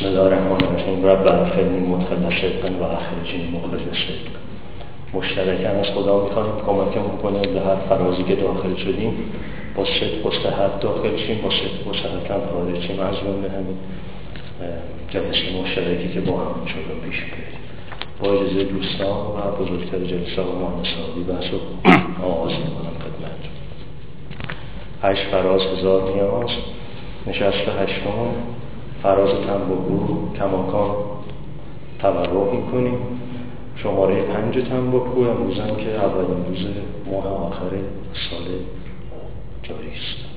بسم الله الرحمن الرحیم. رب ادخلنی مدخل صدق و اخرجنی مخرج صدق. مشترکاً از خدا می‌خوایم کمکمون کنه به هر فرازی که داخل شدیم با صدق و صحت داخل شیم، با صدق و صحت هم خارج شیم. از جمله همین جلسه مشترکی که با هم انشاءالله پیش می‌بریم. با اجازه دوستان و بزرگتر جلسه و مهندسانی بحثو آغاز می‌کنم خدمتتون. 8 فراز 1000 نیاز، نشست 8م، فراز تنباکو کماکان تورق می‌کنیم. شماره 5 تنباکو امروزم که اولین روز ماه آخر سال جاری است.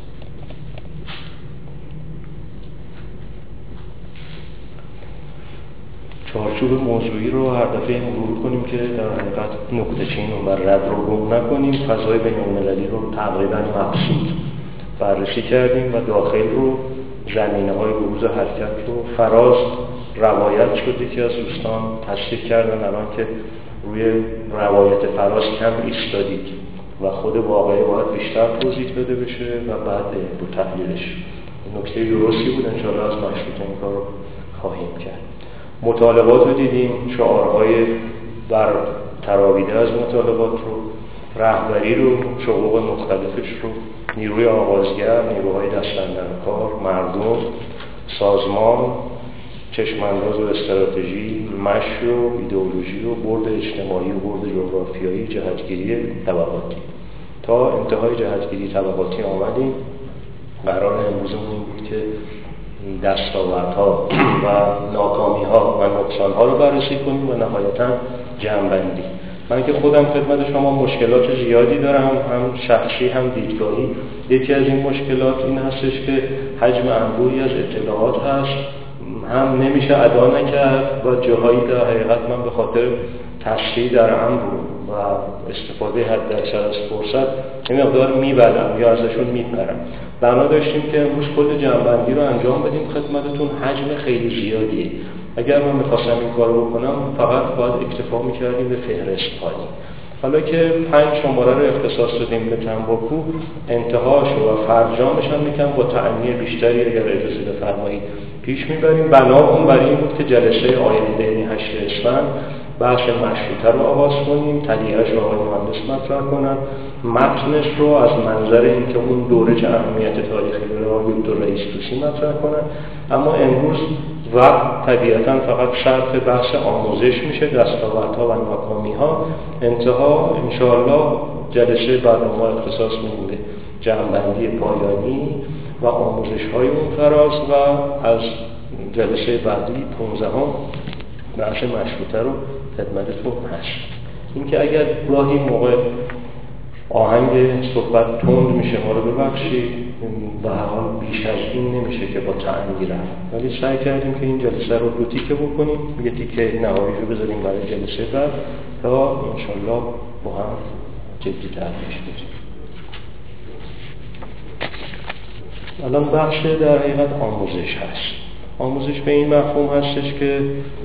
چارچوب موضوعی رو هر دفعه مرور کنیم که در حقیقت نقطه چین و رد رو گم نکنیم. فضای بین‌المللی رو تقریباً مبسوط بررسی کردیم و داخل رو زمینه‌های بروز حرکت رو فراز روایت شده که از دوستان تصدیق کردن الان که روی روایت فراز کم ایستادید و خود واقعه باید بیشتر توضیح داده بشه و بعد رو تحلیلش. نکته درستی بود، انشاءالله از مشروط این کار رو خواهیم کرد. مطالبات رو دیدیم، شعارهای بر تراویده از مطالبات رو، رهبری رو، شقوق مختلفش رو، نیروی آغازگر، نیروهای دست‌اندرکار، مردم، سازمان، چشمانداز و استراتژی، مشی و ایدئولوژی و برد اجتماعی و برد جغرافیایی، جهتگیری طبقاتی. تا انتهای جهتگیری طبقاتی آمدیم. قرار امروزمون این بود که دستاوردها و ناکامی‌ها و نقصان‌ها رو بررسی کنیم و نهایتاً جمع‌بندی. من که خودم خدمت شما مشکلات زیادی دارم، هم شخصی هم دیدگاهی. یکی از این مشکلات این هستش که حجم انبوهی از اطلاعات هست، هم نمیشه ادا نکرد و جاهایی در حقیقت من به خاطر تشریح در امر و استفاده حداکثر از فرصت این مقدار میبلم یا ازشون میپرم. بنا داشتیم که امروز کل جمع‌بندی رو انجام بدیم خدمتتون. حجم خیلی زیادیه. اگر من میخواستم این کار رو بکنم فقط باید اکتفا میکردیم به فهرست هایی. حالا که 5 شماره رو اختصاص دادیم به تنباکو، انتهاش و فرجامش هم میکنم با تأمین بیشتری اگر اجازه بفرمایید پیش میبریم. بنابراین برای این بود که جلسه آینده یعنی 8 اسفند بحث مشروطه رو آغاز کنیم، تلیه‌اش رو آقای مهندس مطرح کنن، متنش رو از منظر اینکه اون دوره چه اهمیت تاریخی داره آقای دکتر رئیس توسی مطرح کنن. اما امروز وقت طبیعتاً فقط صرف بحث آموزش میشه، دستاوردها و ناکامی‌ها. انتها انشاءالله جلسه بعد ما اختصاص میدیم به جمع‌بندی پایانی و آموزش‌های اون فراز و از جلسه بعدی 15 بحث مشروطه رو خدمتتون هست. اینکه اگر گاهی موقع آهنگ صحبت تند میشه ما رو ببخشید و هر حال بیش از این نمیشه که با تأنگی رفت، ولی سعی کردیم که این جلسه رو 2 تیکه بکنیم، یه تیکه نهایی رو بذاریم برای جلسه بعد تا انشالله با هم جدی تر پیش بریم. الان بخش در حقیقت آموزش هست. آموزش به این مفهوم هستش که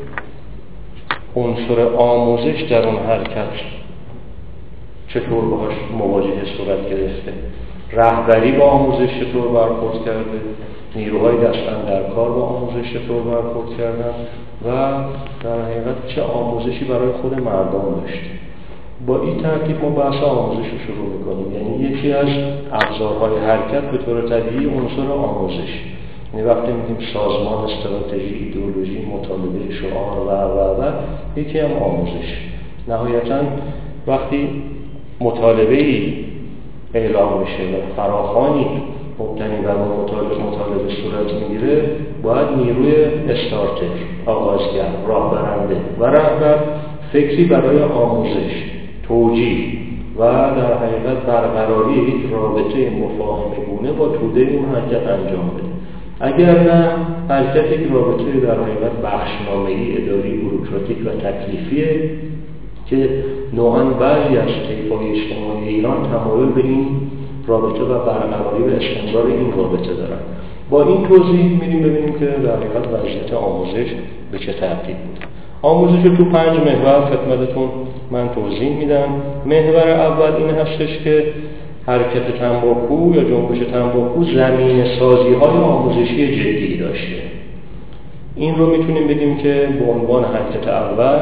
عنصر آموزش در اون حرکت چطور باهاش مواجهه صورت گرفته، رهبری با آموزش چطور برخورد کرده، نیروهای دست‌اندرکار با آموزش چطور برخورد کردن و در حقیقت چه آموزشی برای خود مردم داشته. با این ترتیب ما بحث آموزش رو شروع می‌کنیم. یعنی یکی از ابزارهای حرکت به طور طبیعی عنصر آموزش. یعنی وقتی میگیم سازمان، استراتژی، ایدئولوژی، مطالبه، شعار و یکی هم آموزش. نهایتاً وقتی مطالبه‌ای اعلام میشه و فراخوانی مبتنی بر مطالبه صورت میگیره، باید نیروی استارتر، آغازگر، راهبرنده و رهبر فکری برای آموزش، توجیه و در حقیقت برقراری یک رابطه مفاهمه‌گونه با توده اون حرکت انجام بده. اگر نه حرکت یک رابطه در حقیقت بخشنامه‌ای، اداری، بوروکراتیک و تکلیفیه که نوعاً بعضی از طیف‌های اجتماعی ایران تمایل به این رابطه و برقراری و استمرار این رابطه دارن. با این توضیح می‌ریم ببینیم که در حقیقت وضعیت آموزش به چه ترتیب بود. آموزش رو تو 5 محور خدمتتون من توضیح میدم. محور اول این هستش که حرکت تنباکو یا جنبش تنباکو زمین سازی‌های آموزشی جدی داشته. این رو میتونیم بگیم که به عنوان حرکت اول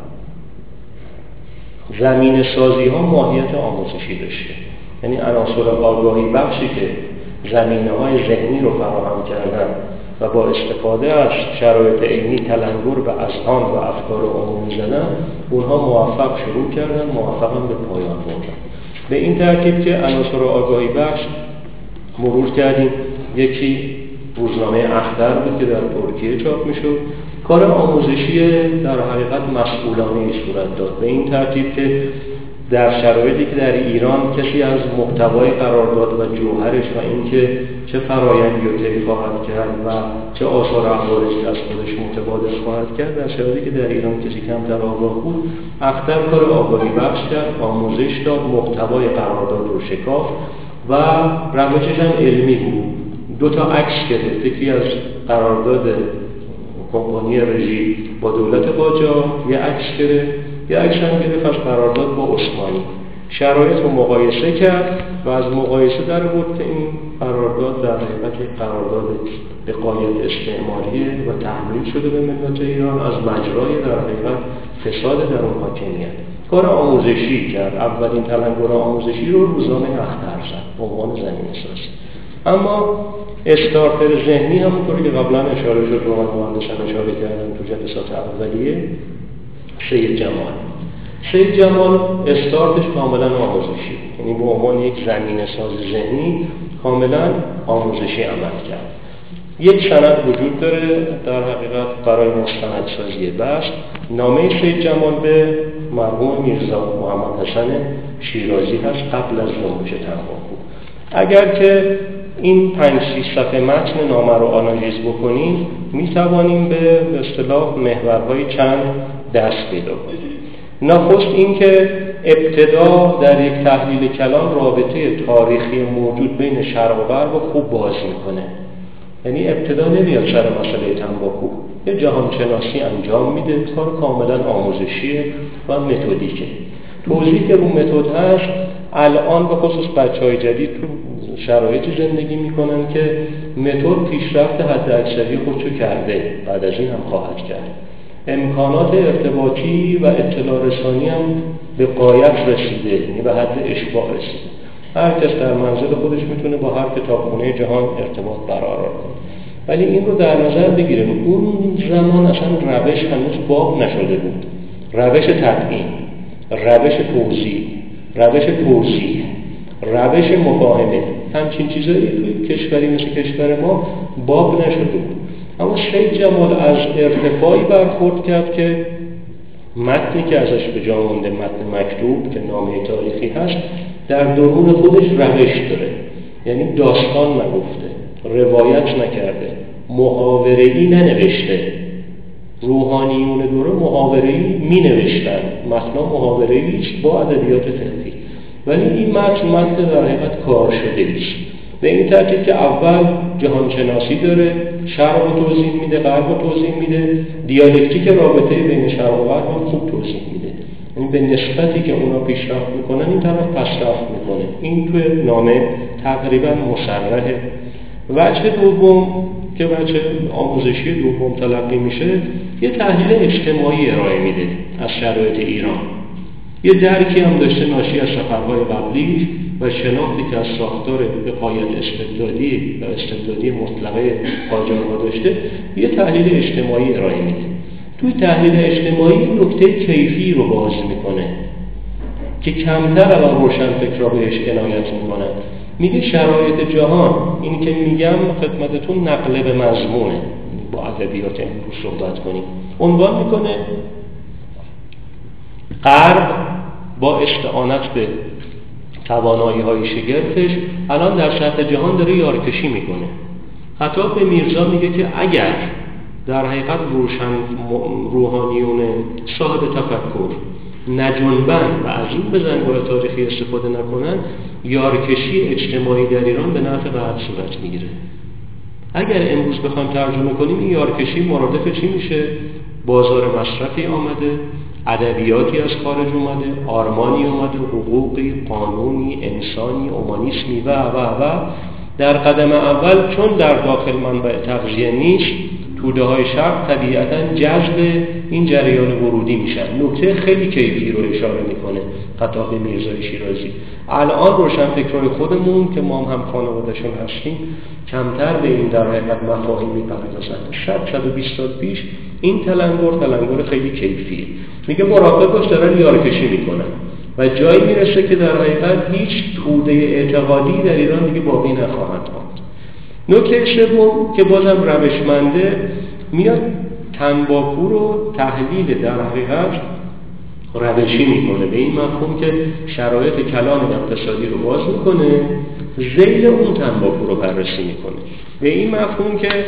زمین سازی ها ماهیت آموزشی داشته. یعنی عناصر آگاهی بخشی که زمینه های ذهنی رو فراهم کردن و با استفاده از شرایط علمی تلنگر به اذهان و افکار عمومی زدن، اونها موفق شروع کردن، موفق هم به پایان بردن. به این ترتیب که عناصر آگاهی بخش مرور کردیم. یکی روزنامه اختر بود که در ترکیه چاپ میشد. کار آموزشی در حقیقت مسئولانه صورت داد، به این ترتیب که در شرایطی که در ایران کسی از محتوای قرارداد و جوهرش و اینکه چه فرایندی رو طی خواهد کرد و چه آثار عوارضی از خودش متبادر خواهد کرد، در شرایطی که در ایران کسی کمتر آگاه بود، اختر کار آگاهی بخش کرد، آموزش داد، محتوای قرارداد رو شکافت و روشش هم علمی بود. 2 تا عکس گرفت، یکی از قرارداد کمپانی رژی با دولت قاجار، یه عکس گرفت، یه عکس هم گرفت از قرارداد با عثمانی. شرایط رو مقایسه کرد و از مقایسه در آورد که این قرارداد در حقیقت قرارداد به غایت استعماریه و تحمیل شده به ملت ایران از مجرای در حقیقت فساد در اون حاکمیت. کار آموزشی کرد، اولین تلنگر آموزشی رو روزنامه اختر زد به عنوان زمینه‌سازی. اما استارتر ذهنی همونطوری که قبلا اشاره شد و مهندسان اشاره کردن تو جلسات اولیه، سید جمال استارتش کاملا آموزشی، یعنی به عنوان یک زمینه‌ساز ذهنی کاملا آموزشی عمل کرد. یک سند وجود داره در حقیقت برای مستندسازی بحث، نامه سید جمال به مرحوم میرزا محمد حسن شیرازی هست قبل از جنبش تنباکو. اگر که این 5-6 صفحه متن نامه رو آنالیز بکنیم، میتوانیم به اصطلاح محورهای چند دست پیدا کنیم. نخست این که ابتدا در یک تحلیل کلان رابطه تاریخی موجود بین شرق و غرب رو خوب باز میکنه. یعنی ابتدا نمیاد سر مسئله تنباکو، یه جهانشناسی انجام میده، کار کاملا آموزشیه و متدیکه. توضیح که رو متد هست، الان به خصوص بچهای جدید تو شرایطی زندگی میکنن که متد پیشرفت حداکثری خودشو کرده، بعد از این هم خواهد کرد. امکانات ارتباطی و اطلاع رسانی هم به غایت رسیده، یعنی به حد اشباع رسیده. هر کس در منزل خودش میتونه با هر کتابخونه جهان ارتباط برقرار کنه. ولی این رو در نظر بگیریم، اون زمان اصلا روش هنوز باب نشده بود. روش تدوین، روش توضیح، روش مفاهمه، همچین چیزایی توی کشوری مثل کشور ما باب نشده بود. اما سید جمال از ارتفاعی برخورد کرد که متنی که ازش به جا مونده، متن مکتوب که نامه تاریخی هست، در درون خودش روش داره. یعنی داستان نگفته، روایت نکرده، محاوره‌ای ننوشته. روحانیون دوره محاوره‌ای می نوشتن، متن محاوره‌ای با ادبیات فقهی، ولی این متن در حقیقت کار شده است. به این ترتیب که اول جهانشناسی داره، شرق رو توضیح میده، غرب رو توضیح میده، دیالکتیک رابطه بین شرق و غرب هم خوب توضیح میده. یعنی به نسبتی که اونا پیشرفت میکنن این طرف پسرفت میکنه. این توی نامه تقریبا مصرحه. وجه دوم که وجه آموزشی دوم تلقی میشه، یه تحلیل اجتماعی ارائه میده از شرایط ایران. یه درکی هم داشته ناشی از سفرهای قبلی و شناختی که از ساختار به غایت استبدادی و استبدادی مطلقه قاجارها داشته، یه تحلیل اجتماعی ارائه میده. توی تحلیل اجتماعی نکته کیفی رو باز میکنه که کمتر الان روشنفکرها بهش عنایت میکنن. میگه شرایط جهان، اینی که میگم خدمتتون نقل به مضمونه، با ادبیات امروز صحبت کنیم. عنوان میکنه غرب با استعانت به توانایی‌های شگرفش الان در سطح جهان داره یارکشی میکنه. حتی به میرزا میگه که اگر در حقیقت روحانیون صاحب تفکر نجنبن و از این بزنگاه تاریخی استفاده نکنن، یارکشی اجتماعی در ایران به نفع غرب صورت میگیره. اگر امروز بخوایم ترجمه کنیم، این یارکشی مرادف چی میشه؟ بازار مصرفی آمده، ادبیاتی از خارج اومده، آرمانی اومده، حقوقی، قانونی، انسانی، اومانیسمی و در قدم اول چون در داخل منبع تغذیه نیست، توده های شرق طبیعتاً جذب این جریان ورودی میشن. نکته خیلی کیفی رو اشاره میکنه خطاب به میرزای شیرازی. الان روشنفکرای خودمون که ما هم خانوادهشون هستیم کمتر به این در حقیقت مفاهیم میپردازن. 100-120 سال پیش این تلنگر خیلی کیفیه. میگه مراقب باش دارن یارکشی میکنن و جایی میرسه که در حقیقت هیچ توده اعتقادی در ایران دیگه باقی نخواهد ماند. نکته سوم که بازم روشمنده، میاد تنباکو رو تحلیل در حقیقت روشی میکنه به این مفهوم که شرایط کلان اقتصادی رو باز میکنه، ذیل اون تنباکو رو بررسی میکنه به این مفهوم که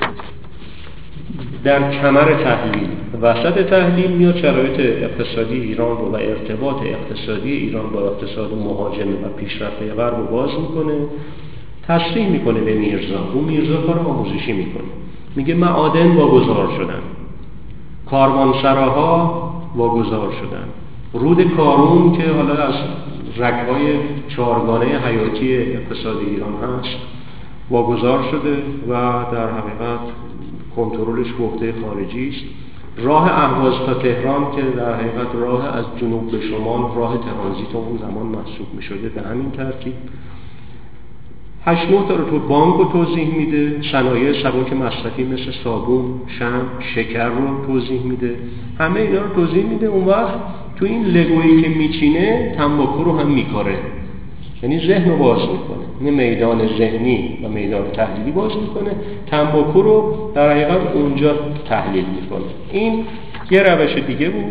در کمر تحلیل وسط تحلیل میاد شرایط اقتصادی ایران رو و ارتباط اقتصادی ایران با اقتصاد مهاجم و پیشرفته غرب رو باز میکنه، تصریح میکنه به میرزا. اون میرزا کار آموزشی میکنه، میگه معادن واگذار شدن، کاروانسراها واگذار شدن، رود کارون که حالا از رگ‌های چهارگانه حیاتی اقتصاد ایران هست واگذار شده و در حقیقت کنترلش به عهده خارجی است. راه اهواز تا تهران که در حقیقت راه از جنوب به شمال راه ترانزیت اون زمان محسوب می شده به همین ترتیب. 8-9 تا رو تو بانک رو توضیح میده، صنایع سبک مصرفی مثل صابون، شمع، شکر رو توضیح میده، همه اینا رو توضیح میده. اون وقت تو این لگویی که میچینه تنباکو رو هم میکاره، یعنی ذهن رو باز میکنه، این میدان ذهنی و میدان تحلیلی باز میکنه، تنباکو رو در حقیقت اونجا تحلیل میکنه. این یه روش دیگه بود.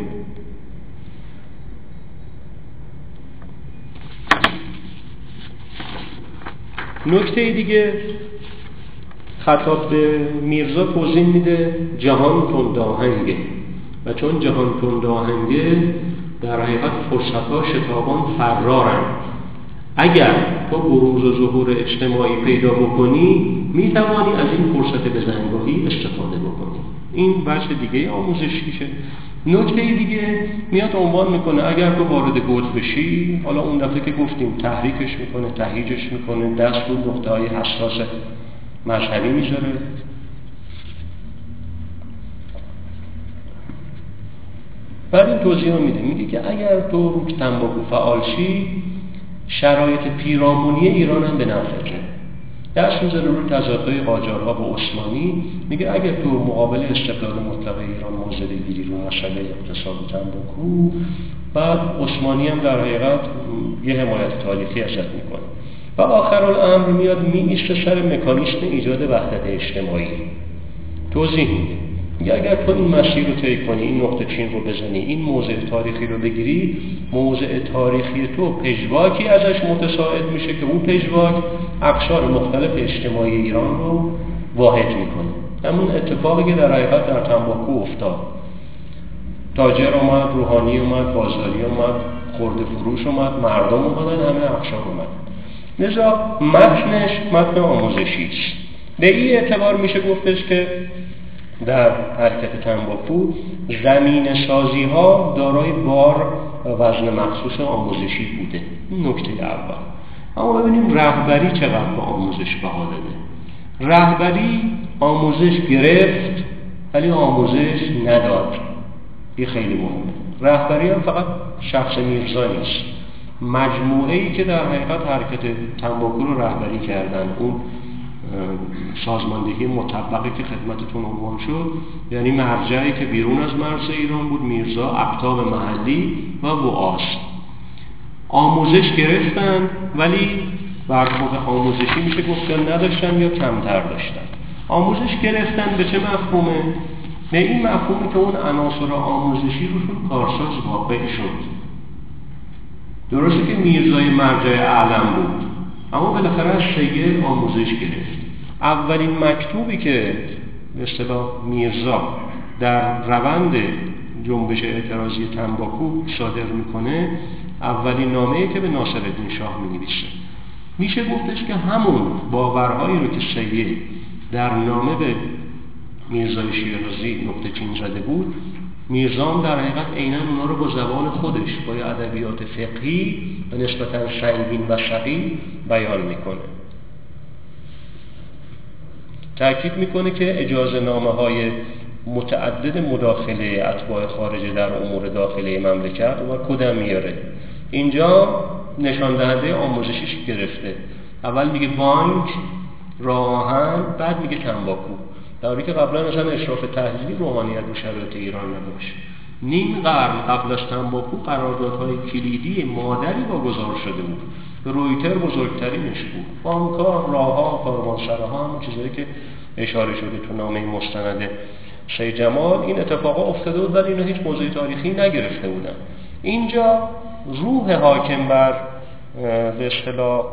نکته دیگه خطاب به میرزا توضیح میده جهان تند آهنگه و چون جهان تند آهنگه در حقیقت فرصت‌ها شتابان فرارن. اگر تو بروز و ظهور اجتماعی پیدا بکنی میتوانی از این فرصت بزنگاهی استفاده بکنی. این بخش دیگه آموزشیشه. نکته دیگه میاد عنوان میکنه اگر تو وارد گوت بشی، حالا اون دفعه که گفتیم تحریکش میکنه، تهییجش میکنه، دست رو نقطه‌های حساس مذهبی میذاره. بعد این توضیح میده، میگه که اگر تو رو تنباکو فعال شی شرایط پیرامونی ایران هم به نفعه. دست میذاره روی تضادهای قاجارها با عثمانی. میگه اگر تو مقابل استقلال مطلق ایران موضع بگیری رو مسئله اقتصاد تنباکو، بعد عثمانی هم در حقیقت یه حمایت تاریخی ازت میکنه و آخرالامر میاد میایسته سر مکانیسم ایجاد وحدت اجتماعی. توضیح میده، میگه اگر تو این مسیر رو طی کنی، این نقطه چین رو بزنی، این موضع تاریخی رو بگیری، موضع تاریخی تو پژواکی ازش متساعد میشه که اون پژواک اقشار مختلف اجتماعی ایران رو واحد میکنه. همون اتفاقی که در حقیقت در تنباکو افتاد، تاجر اومد، روحانی اومد، بازاری اومد، خرده فروش اومد، مردم اومدن، همه اقشار اومدن. لذا متنش متن آموزشی است. به این اعتبار میشه گفتش که در حرکت تنباکو زمین سازی ها دارای بار و وزن مخصوص آموزشی بوده. این نکته اول. اما ببینیم رهبری چقدر به آموزش بها داده. رهبری آموزش گرفت ولی آموزش نداد. این خیلی مهمه. رهبری هم فقط شخص میرزا نیست، مجموعه ای که در حقیقت حرکت تنباکو رو رهبری کردن، اون سازماندهی مطبقی که خدمتتون عنوان شد، یعنی مرجعی که بیرون از مرز ایران بود، میرزا، اقطاب محلی و وعاظ، آموزش گرفتن ولی برخورد آموزشی میشه گفت یا نداشتن یا کمتر داشتن. آموزش گرفتن به چه مفهومه؟ به این مفهومی که اون عناصر آموزشی روشون کارساز واقع شد. درسته که میرزای مرجع اعلم بود، اما بالاخره از سید آموزش گرفت. اولین مکتوبی که به اصطلاح میرزا در روند جنبش اعتراضی تنباکو صادر میکنه، اولین نامه‌ای که به ناصرالدین شاه می‌نویسه، میشه گفتش که همون باورهایی رو که سید در نامه به میرزای شیرازی نقطه چین زده بود، میرزا در حقیقت عیناً اونا رو با زبان خودش با ادبیات فقهی و نسبتاً سنگین و ثقیل بیان میکنه. تأکید میکنه که اجازه نامه های متعدد مداخله اتباع خارجه در امور داخلی مملکت و کدام میاره. اینجا نشان دهنده آموزشیش گرفته. اول میگه بانک، راه آهن، بعد میگه تنباکو، در حالی که قبلا مثلا اشراف تحلیلی روحانیت و شرایط ایران نداشت. نیم قرن قبل از تنباکو قراردادهای کلیدی مادری واگذار شده بود. رویتر بزرگترینش بود. بانک‌ها، راه‌ها، کاروانسراها، همون چیزایی که اشاره شده تو نامه مستند شیخ جمال، این اتفاقا افتاده بود ولی اینا هیچ موضوع تاریخی نگرفته بودن. اینجا روح حاکم بر به اصطلاح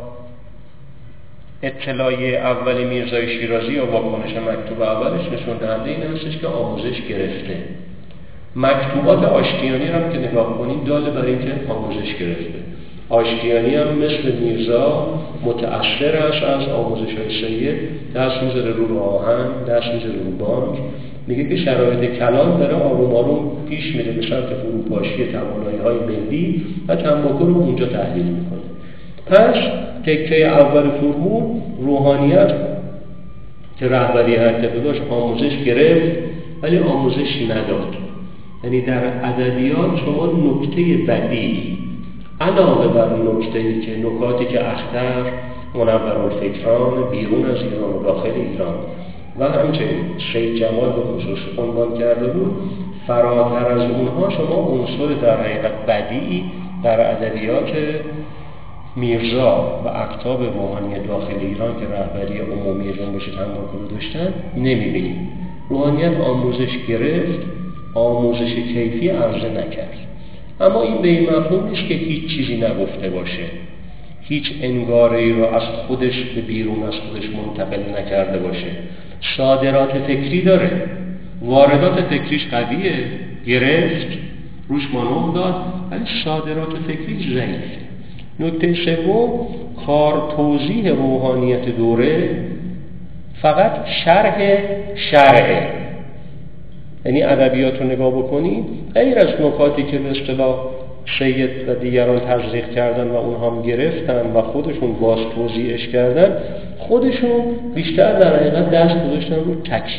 اطلاعیه اولی میرزای شیرازی یا واکنش مکتوب اولش نشون دهنده این هستش که آموزش گرفته. مکتوبات آشتیانی هم که نگاه کنید داده برای اینکه آموزش گرفته. آشتیانی هم مثل میرزا متأثر است از آموزش های سید، دست میذاره رو آهن، دست میذاره رو بانک. میگه که شرایط کلان داره آروم آروم پیش میره به سمت فروپاشی توانایی های ملی و تنباکو رو اونجا تحلیل میکنه. پس تکه اول فرمول روحانیت که رهبری هرتبه داشت آموزش گرفت ولی آموزش نداد. یعنی در ادبیات شما نکته بدی علاوه بر نکته‌ای که نکاتی که اختر منورالفکران بیرون از ایران و داخل ایران و همچنین شیخ جمال به خصوص عنوان کرده بود، فراتر از اونها شما عنصر در حقیقت بدی در ادبیات میرزا و اکتاب روحانی داخل ایران که رهبری عمومی جنبش تنباکو رو داشتن نمی‌بینید. روحانیت آموزش گرفت، آموزش کیفی عرضه نکرد. اما این به این مفهوم نیست که هیچ چیزی نگفته باشه، هیچ انگاره‌ای رو از خودش به بیرون از خودش منتقل نکرده باشه. صادرات فکری داره، واردات فکریش قویه، گرفت، روش مانور داد، ولی صادرات فکری ضعیفه. نکته سوم، کار توضیح روحانیت دوره فقط شرح شرعه. یعنی ادبیات رو نگاه بکنید، غیر از نکاتی که به اصطلاح سید و دیگران تزریق کردن و اونها هم گرفتن و خودشون باز توضیحش کردن، خودشون بیشتر در حقیقت دست گذاشتن رو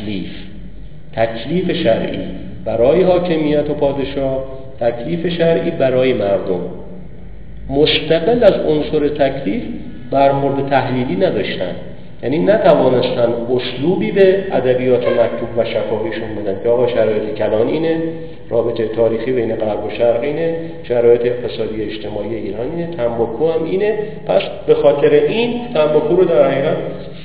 تکلیف شرعی برای حاکمیت و پادشاه، تکلیف شرعی برای مردم. مستقل از عنصر تکلیف برخورد تحلیلی نداشتن. یعنی نتوانستن اسلوبی به ادبیات مکتوب و شفاهیشون بدن که آقا شرایط کلان اینه، رابطه تاریخی بین غرب و شرق اینه، شرایط اقتصادی اجتماعی ایران اینه، تنباکو هم اینه. پس به خاطر این تنباکو رو در حقیقت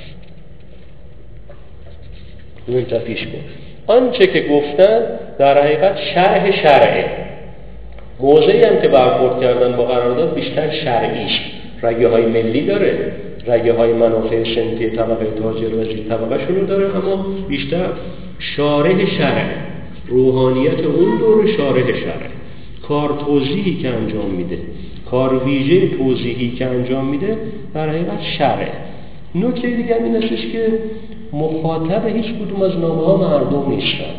منتفیش کن. آنچه که گفتن در حقیقت شرح شرعه. موضعی هم که برخورد کردن با قرارداد بیشتر شرعیش، رگه های ملی داره، رگه های منافع سنفی طبقه تاجر و زیر طبقه شونو داره، اما بیشتر شارح شرع، روحانیت اون دور شارح شرع، کار توضیحی که انجام میده، کار ویژه توضیحی که انجام میده در حقیقت شرع. نکته دیگه این استش که مخاطب هیچ کدوم از نامه ها مردم نیستن.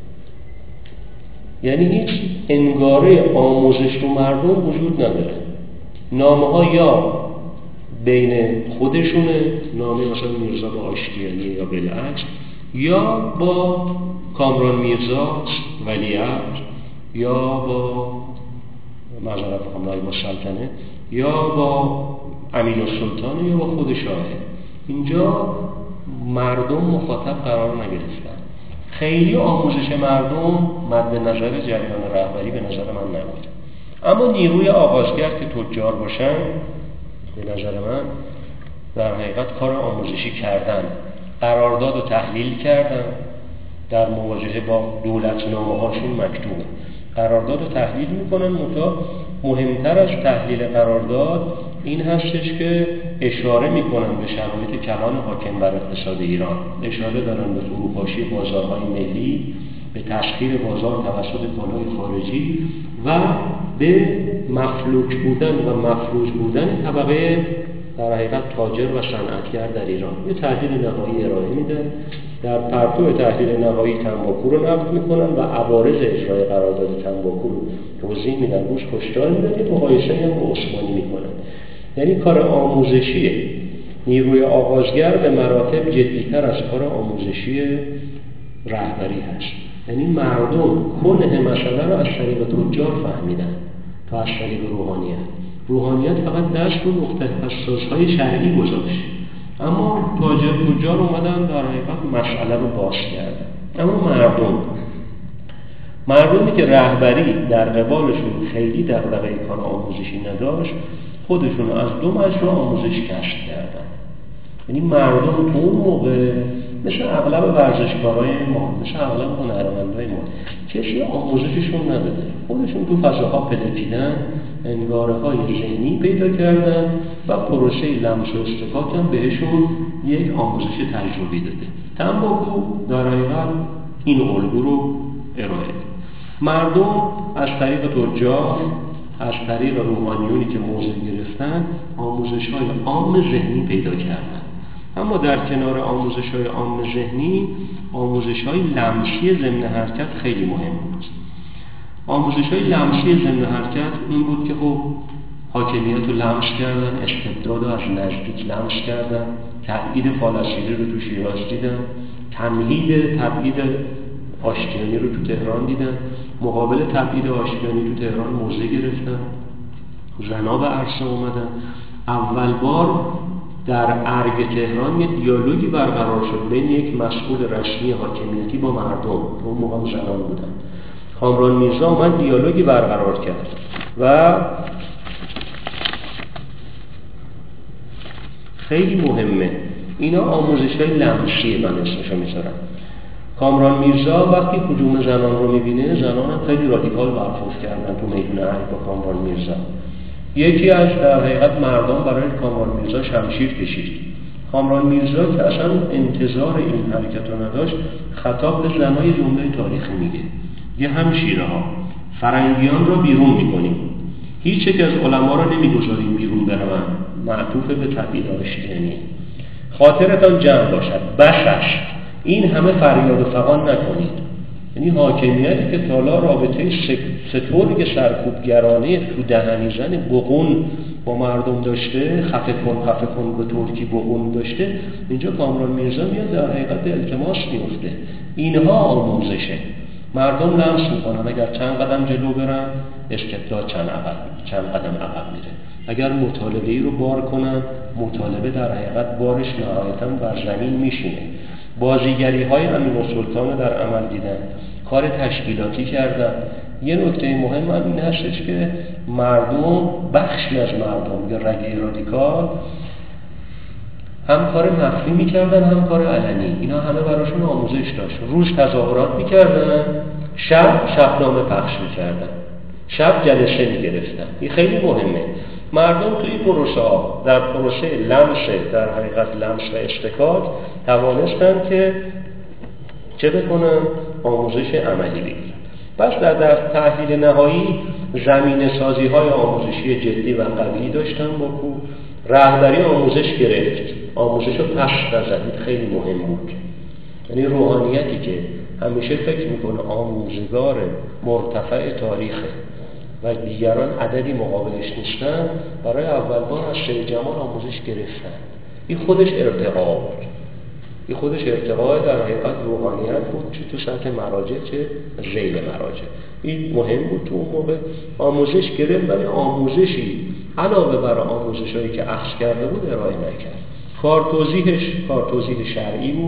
یعنی هیچ انگاره آموزش رو مردم وجود نداره. نامه ها یا بین خودشونه، نامه مثلا میرزا با آشتیانی یا بالعکس، یا با کامران میرزا ولیعهد، یا با معذرت خامنه‌ای با سلطنه، یا با امین السلطان، یا با خود شاهه. اینجا مردم مخاطب قرار نگرفتن. خیلی آموزش مردم مد نظر جریان رهبری به نظر من نبود. اما نیروی آغازگر که تجار باشن به نظر من در حقیقت کار آموزشی کردن، قرارداد رو تحلیل کردن، در مواجهه با دولتنامه هاشون مکتوبه، قرارداد رو تحلیل میکنن. مهمتر از تحلیل قرارداد این هستش که اشاره میکنن به شرایط کلان حاکم بر اقتصاد ایران، اشاره دارن به فروپاشی بازارهای ملی، به تسخیر بازار توسط کالای خارجی و به مفلوک بودن و مفروض بودن طبقه در حقیقت تاجر و صنعتگر در ایران. یه تحلیل نهایی ارائه میدن، در پرتو تحلیل نهایی تنباکو رو نقد میکنن و عوارض اجرای قرارداد تنباکو رو توضیح میدن، روش هشدار میدن، یه مقایسه هم با عثمانی میکنن. یعنی کار آموزشیه. نیروی آغازگر به مراتب جدیتر از کار آموزشی رهبری هست. یعنی مردم کنه مسئله رو از طریق تجار فهمیدن تا از طریق روحانیت فقط دست رو نقطه حساس‌های شرعی گذاشت، اما تجار اومدن در حقیقت مسئله رو باز کردن. اما مردمی که رهبری در قبالشون خیلی دغدغه کار آموزشی نداشت، خودشون از دو مجرا آموزش کسب کردن. یعنی مردم تو اون موقع مثل اغلب ورزشکارای ما، مثل اغلب هنرمندای ما، کسی آموزششون نداده، خودشون تو فضاها پلکیدن، انگاره‌های ذهنی پیدا کردن و پروسه لمس و استکاک هم بهشون یک آموزش تجربی داده. تنباکو در حقیقت این الگو رو ارائه داد. مردم از طریق تجار، از طریق روحانیونی که موضع گرفتن، آموزش‌های عام ذهنی پیدا کردن. اما در کنار آموزش‌های عام ذهنی، آموزش‌های لمسی ضمن حرکت خیلی مهم بود. آموزش‌های لمسی ضمن حرکت این بود که خب حاکمیت رو لمس کردن، استبداد رو از نزدیک لمس کردن، تبعید فالسیری رو تو شیراز دیدن، تبعید آشتیانی رو تو تهران دیدن، مقابل تبعید آشتیانی تو تهران موضع گرفتن، زنا به عرصه اومدن. اول بار در ارگ تهران یه دیالوگی برقرار شد بین یک مسئول رسمی حاکمیتی با مردم، اون موقع زنان بودن. کامران میرزا اومد دیالوگی برقرار کرد و خیلی مهمه. اینا آموزش‌های لمسیه، من اسمشو میذارم. کامران میرزا وقتی هجوم زنان رو میبینه، زنان هم خیلی رادیکال برخورد کردن تو میدون ارگ با کامران میرزا. یکی از در حقیقت مردم برای کامران میرزا شمشیر کشید. کامران میرزا که اصلا انتظار این حرکت رو نداشت، خطاب به زنای جمله تاریخی میگه: یه همشیره ها، فرنگیان رو بیرون میکنیم، هیچ یک از علما رو نمیگذاریم بیرون برون. معطوف به تبعید آشتیانی. خاطرتان جمع باشد، بسش این همه فریاد و فغان نکنید. یعنی حاکمیتی که تالا رابطه سترگ سرکوبگرانه تو دهنی زن بقون با مردم داشته، خفه کن به ترکی بقون داشته، اینجا کامران میرزا میاد در حقیقت التماس میفته. اینها آموزشه. مردم لمس میکنن، اگر چند قدم جلو برن استبداد چند قدم عقب میره. اگر مطالبه‌ای رو بار کنن، مطالبه در حقیقت بارش نهایتاً بر زمین میشینه. بازیگری‌های امیرالسلطان در عمل دیدن، کار تشکیلاتی کردن. یه نکته مهم هم این هستش که مردم، بخشی از مردم یا رگه رادیکال، هم کار مخفی میکردن هم کار علنی. اینا همه براشون آموزش داشت. روز تظاهرات میکردن، شبنامه پخش میکردن، شب جلسه میگرفتن. این خیلی مهمه. مردم توی پروسه ها، در پروسه در حقیقت لمس و استکاک توانستن که چه بکنن؟ آموزش عملی بگیرن. پس در تحلیل نهایی زمینه سازی های آموزشی جدی و قوی داشتن باکو. رهبری آموزش گرفت، آموزش رو پس نزدید، خیلی مهم بود. یعنی روحانیتی که همیشه فکر میکنه آموزگار مرتفع تاریخه و دیگران عددی مقابلش نیستن، برای اول بار از شه جمال آموزش گرفتن. این خودش ارتقا بود. این خودش ارتقا در حقیقت روحانیت بود، چه تو سطح مراجع چه ذیل مراجع. این مهم بود. تو اون موقع آموزش گرفت، ولی آموزشی علاوه بر آموزشایی که اخذ کرده بود ارائه نکرد. کار توضیح شرعی بود.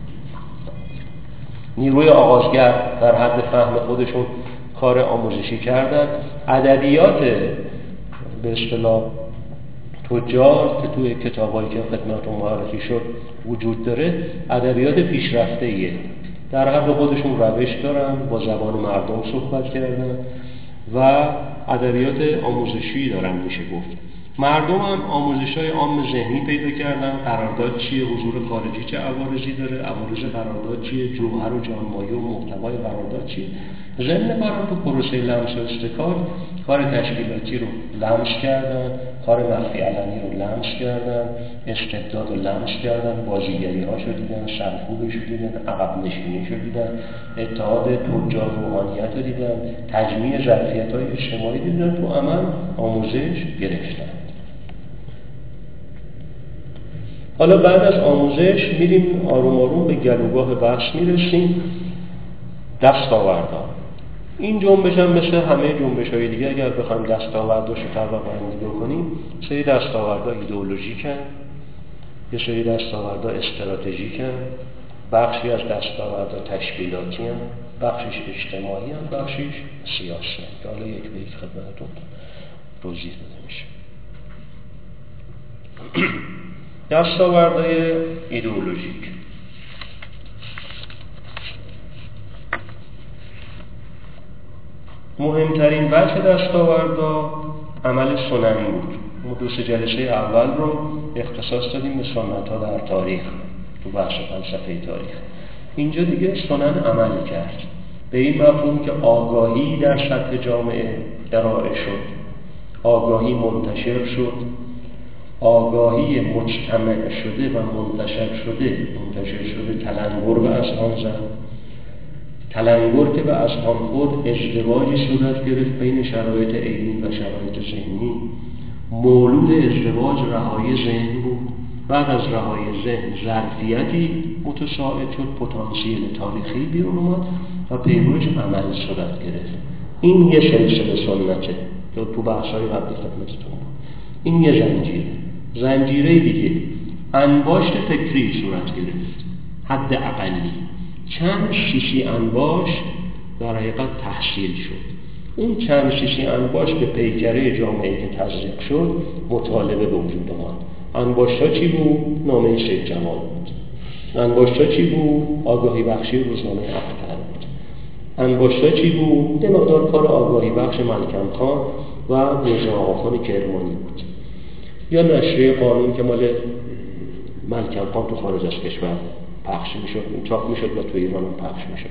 نیروی آغازگر در حد فهم خودشون کار آموزشی کردن. ادبیات به اصطلاح تجار که توی کتابایی که خدمتتون معرفی شد وجود داره، ادبیات پیشرفته‌ایه. در حد خودشون روش دارن، با زبان مردم صحبت کردن و ادبیات آموزشی دارن میشه گفت. مردم هم آموزش‌های عام ذهنی پیدا کردن. قرارداد چیه؟ حضور خارجی چه عوارضی داره؟ عوارض قرارداد چیه؟ جوهر و جانمایه و محتوای قرارداد چیه؟ ضمن برام تو پروسه لمس و استکاک کار تشکیلاتی رو لمس کردن، کار مخفی علنی رو لمس کردن، استبداد رو لمس کردن، بازیگری‌هاشو دیدن، سرکوبش رو دیدن، عقب نشینیش رو دیدن، اتحاد تجار روحانیت رو دیدن، تجمیع ظرفیت‌های اجتماعی دیدن، تو عمل آموزش گرفتن. حالا بعد از آموزش میریم آروم آروم به گلوگاه بحث میرسیم. دستاوردها. این جنبش هم مثل همه جنبش‌های دیگه اگر بخوایم دستاوردهاشو طبقه‌بندی بکنیم، سری دستاوردها ایدئولوژیکن، یه سری دستاوردها استراتژیکن، بخشی از دستاوردها تشکیلاتی هستند، بخشش اجتماعی هستند، بخشش سیاسی هستند که حالا یک به یک خدمتتون توضیح داده میشه. دستاوردهای ایدئولوژیک. مهمترین بخش دستاوردها عمل سنن بود. ما 2 جلسه اول رو اختصاص دادیم به سنت‌ها در تاریخ، تو بخش فلسفه تاریخ. اینجا دیگه سنن عمل کرد، به این مفهوم که آگاهی در سطح جامعه ارائه شد، آگاهی منتشر شد، آگاهی مجتمع شده و منتشر شده تلنگر به اذهان زد، تلنگر که به اذهان خود ازدواجی صورت گرفت بین شرایط عینی و شرایط ذهنی. مولود ازدواج رهایی ذهن بود. بعد از رهایی ذهن ظرفیتی متساعد شد، پتانسیل تاریخی بیرون اومد و پیروش عمل صورت گرفت. این یه سلسله سنته که تو بحث‌های قبلی خدمتتون بود. این یه زنجیره دیگه انباشت فکری صورت گرفت، حد اقلی چند شیشی انباشت در حقیقت تحصیل شد. اون چند شیشی انباشت به پیکره جامعه که تزریق شد مطالبه به وجود آمد. انباشت‌ها چی بود؟ نامه سید جمال بود. انباشت‌ها چی بود؟ آگاهی بخشی روزنامه اختر بود. انباشت‌ها چی بود؟ یه مقدار کار آگاهی بخش ملکم خان و میرزا آقاخان کرمانی بود. یا نشریه قانون که مال ملکم خان تو خارج از کشور پخش میشد، چاپ میشد و تو ایران هم پخش میشد.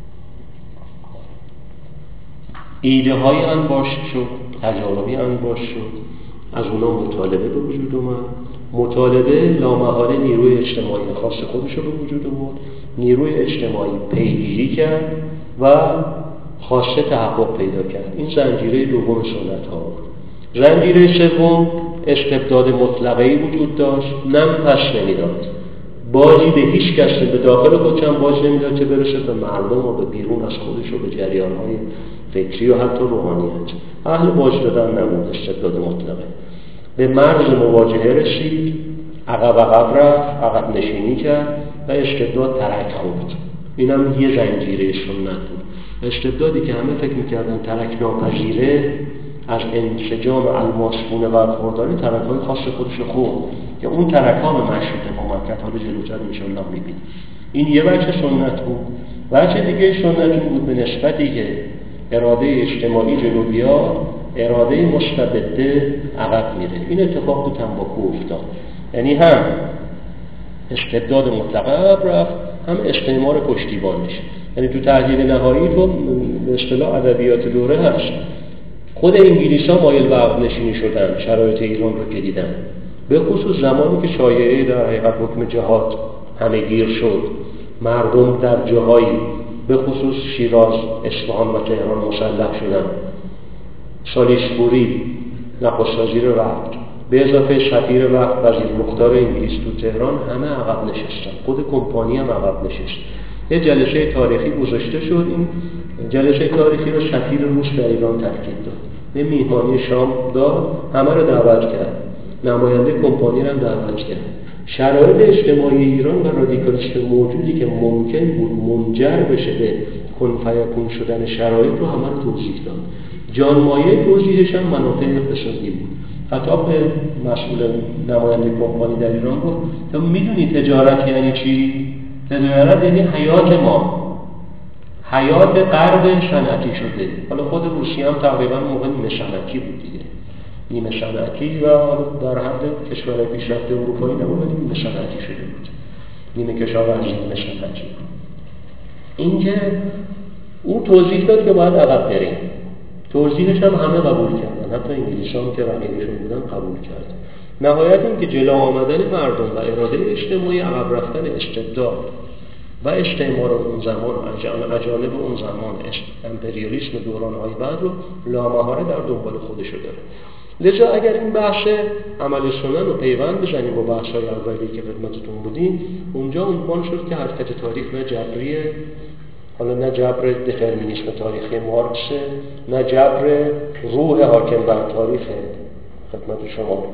ایده های انباشت شد، تجاربی انباشت شد، از اونا مطالبه به وجود اومد. مطالبه لامحاله نیروی اجتماعی خاص خودش رو به وجود آورد. نیروی اجتماعی پیگیری کرد و خواسته تحقق پیدا کرد. این زنجیره دوم سنت ها بود. زنجیره سوم استبداد مطلقه‌ای وجود داشت، نم پس نمیداد، باجی به هیچ کس به داخل خودش هم باج نمیداد چه برسه به مردم و به بیرون از خودش و به جریان‌های فکری و حتی روحانیت. اهل باج دادن نبود. استبداد مطلقه به مرز مواجهه رسید، عقب رفت، عقب نشینی کرد و استبداد ترک خورد. اینم یه زنجیره سنت بود. استبدادی که همه فکر می‌کردن ترک ناپذیره، از انسجام الماسگونه برخورداری ترک‌های خاص خودش خورد که اون ترک‌ها به مشروطه کمک کرد. حالا جلوتر انشالله می‌بینیم. این یه بچه سنت بود. بچه دیگه سنت این بود به نسبتی که اراده اجتماعی جلو بیاد، اراده مستبده عقب میره. این اتفاق تو تنباکو افتاد. یعنی هم استبداد مطلق عقب رفت، هم استعمار پشتیبانش. یعنی تو تحلیل نهایی تو به اصطلاح ادبیات دوره هست، خود انگلیس‌ها مایل به عقب نشینی شدن، شرایط ایران رو که دیدن، به خصوص زمانی که شایعه در حقیقت حکم جهاد همه‌گیر شد، مردم در جاهایی به خصوص شیراز، اصفهان و تهران مسلح شدن. سالیسپوری نخست وزیر وقت به اضافه سفیر وقت وزیر مختار انگلیس تو تهران همه عقب نشستن. خود کمپانی هم عقب نشست. یه جلسه تاریخی گذاشته شد. این جلسه تاریخی رو سفیر روس در ایران ترکیب داد. یه میهمانی شام داد، همه رو دعوت کرد. نماینده کمپانی رو هم دعوت کرد. شرایط اجتماعی ایران و رادیکالیسم موجودی که ممکن بود منجر بشه به کن فیکون شدن شرایط رو همه رو توضیح داد. جانمایه توضیحش هم منافع اقتصادی بود. خطاب به مسئول نماینده کمپانی در ایران گفت تو میدونی تجارت یعنی چی؟ تجارت یعنی حیات ما، حیات غرب صنعتی شده. حالا خود روسیه هم تقریبا موقع نیمه صنعتی بود دیگه، نیمه صنعتی و در حد کشورهای پیشرفته اروپایی نبود، نیمه صنعتی شده بود، نیمه کشاورزی نیمه صنعتی بود. اینکه او توضیح داد که باید عقب بریم. توضیحش هم همه قبول کردن، حتی انگلیسان که رقیبشون بودن قبول کردن. نهایت این که جلو آمدن مردم و اراده اجتماعی، عقب رفتن استبداد و استعمار اون زمان، اجانب اون زمان، امپریالیسم دوران‌های بعد رو لامحاله در دنبال خودشو داره. لذا اگر این بحث عمل سنن رو پیوند بزنیم با بحث‌های اولی که خدمتتون بودیم، اونجا عنوان شد که حرکت تاریخ نه جبریه، حالا نه جبر دترمینیسم تاریخی مارکسه، نه جبر روح حاکم بر تاریخ خدمت شما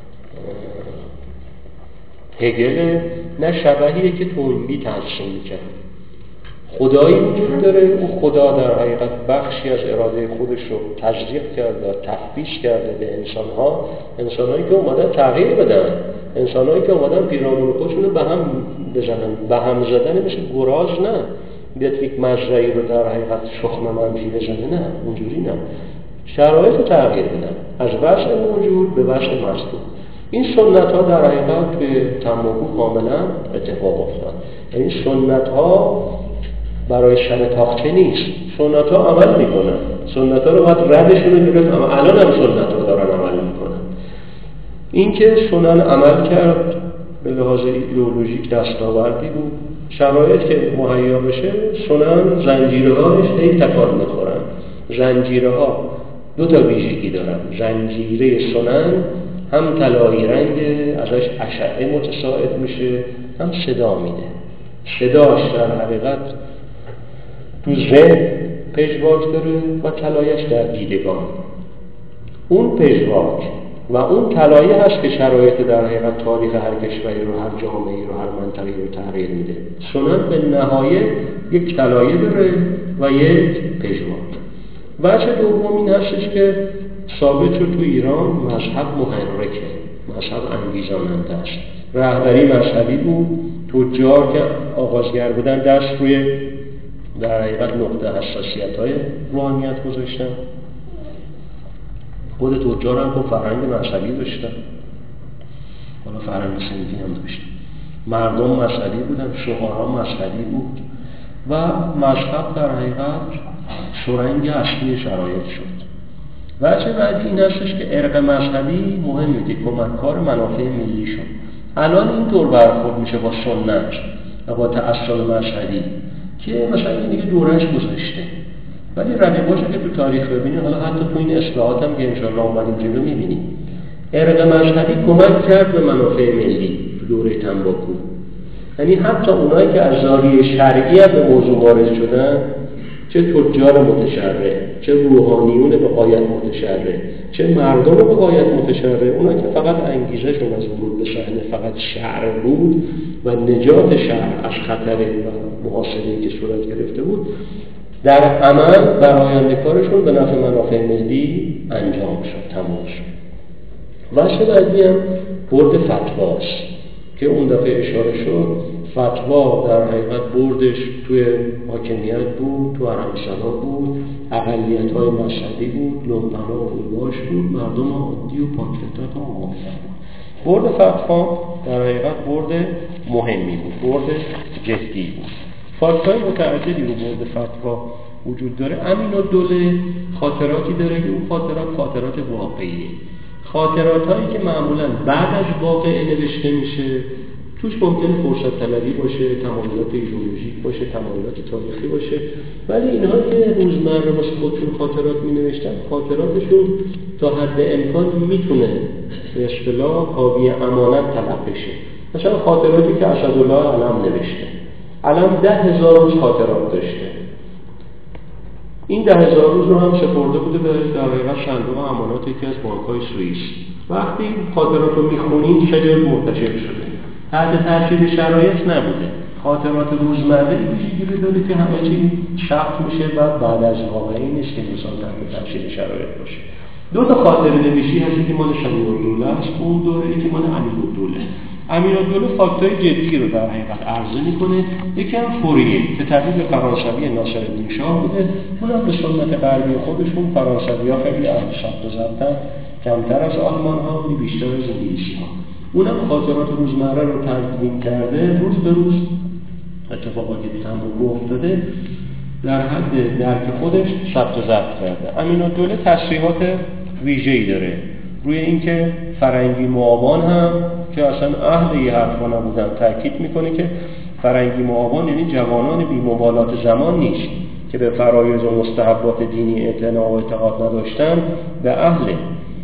هگل، نه شبهیه که توینبی ترسیم میکرد. خدایی وجود داره، او خدا در حقیقت بخشی از اراده خودش رو تزریق کرده، تخفیش کرده به انسانهایی که اومدن تغییر بدن، انسانهایی که اومدن پیرامون خودشون رو به هم بزنن. به هم زدن مثل گراز نه، بیاد یک مزرعی رو در حقیقت شخم منفی بزنه، نه اونجوری نه، شرایط رو تغییر بدن از وضع موجود به وضع مطلوب. این سنت ها در حقیقت توی تنباکو کاملا اتفاق افتاد. این سنت ها برای شب تاخچه نیست، سنت ها عمل میکنن، سنت ها رو باید ردشون رو گرفت، اما الان هم سنت ها دارن عمل میکنن. این که سنن عمل کرد به لحاظ ایدئولوژیک دستاوردی بود، شرایط که مهیا بشه سنن زنجیرهاش هی تکان میخورن. زنجیرها دو تا ویژگی دارن، زنجیره سنن هم طلایی رنگ، ازش اشعه متساعد میشه، هم صدا میده. صداش در حقیقت تو ذهن پژواک داره و طلایش در دیدگان. اون پژواک و اون طلایه هست که شرایط در حقیقت تاریخ هر کشوری رو، هر جامعه‌ای رو، هر منطقه‌ای رو تغییر میده. سنن به نهایت یک طلایه داره و یک پژواک. وجه دوم این هستش که ثابت شد تو ایران مذهب محرکه، مذهب انگیزاننده است. رهبری مذهبی بود، تجار که آغازگر بودن دست روی در حقیقت نقطه حساسیت‌های روحانیت گذاشتن. خود تجار هم خب فرهنگ مذهبی داشتن، حالا فرهنگ صنفی هم داشتن، مردم مذهبی بودن، شعارا مذهبی بود و مذهب در حقیقت شرنگ اصلی شرایط شد. وجه بعدی این هستش که ارق مذهبی مهمه که کمککار منافع ملی شد. الان اینطور برخورد میشه با سنت و با تعصب مذهبی که مثلا این دیگه دورش گذاشته، ولی رقیباشو که تو تاریخ ببینید، حالا حتی تو این اصلاحات هم که انشاءالله اومدیم جلو میبینید، ارق مذهبی کمک کرد به منافع ملی تو دوره تنباکو. یعنی حتی اونایی که از زاویه شرعی به موضوع وارد شدن، چه تجار متشرع، چه روحانیون به غایت متشرع، چه مردم به غایت متشرع، اونایی که فقط انگیزشون از ورود به صحنه فقط شرع بود و نجات شرع از خطر و محاصره‌ای که صورت گرفته بود، در عمل برآینده کارشون به نفع منافع ملی انجام شد، تمام شد. وجه بعدی هم برد فتواست که اون دفعه اشاره شد. فتوا در حقیقت بردش توی حاکمیت بود، تو عربستان بود، اقلیت‌های مذهبی بود، لومپنا و اولواش بود، مردم عادی و پاکفطرت و موافق بود. برد فتوا در حقیقت برد مهمی بود، برد جدی بود. فاکت‌های متعددی رو برد فتوا وجود داره. امین‌الدوله خاطراتی داره که اون خاطرات واقعیه، خاطرات‌هایی که معمولاً بعد از واقعه نوشته میشه، توش ممکنه فرصت طلبی باشه، تمایلات ایدئولوژیک باشه، تمایلات تاریخی باشه، ولی اینها که روزمره واسه خودشون خاطرات می‌نوشتن، خاطراتشون تا حد امکان میتونه به اصطلاح حاوی امانت تلقی شه. مثلا خاطراتی که اسدالله علم نوشته، علم 10,000 روز خاطرات داشته. این 10,000 روز رو هم سپرده بوده به در حقیقت صندوق امانات یکی از بانک‌های سوئیس. وقتی خاطرات رو می‌خونید چه جور منتشر شده، تحت تاثیر شرایط نبوده. خاطرات روزمره ویژگی داره که همه چی شخص میشه و بعد از واقعی نیست که انسان تحت تاثیر شرایط باشه. دو تا خاطره نویسی هست که مال شمیرالدوله است، اون دوره که مال امین‌الدوله. امین‌الدوله فاکت‌های جدی رو در حقیقت عرضه میکنه. یکی هم فوریه که طبیب فرانسوی ناصرالدین شاه بوده، اونم به سنت غربی خودشون فرانسوی‌ها خیلی اهل ثبت و ضبطن، کمتر از آلمان‌ها ولی بیشتر از انگلیسی‌ها. اونم خاطرات روزمره رو تدوین کرده، روز به روز اتفاقاتی که تنباکو افتاده در حد درک خودش ثبت و ضبط کرده. امین‌الدوله تصریحات ویژه‌ای داره روی اینکه فرنگی معاون هم که اصلا اهل یه حرفا نبودن، تاکید میکنه که فرنگی معاون یعنی جوانان بی‌مبالات زمان نیست که به فرایض و مستحبات دینی اعتنا و اعتقاد نداشتن، به اهل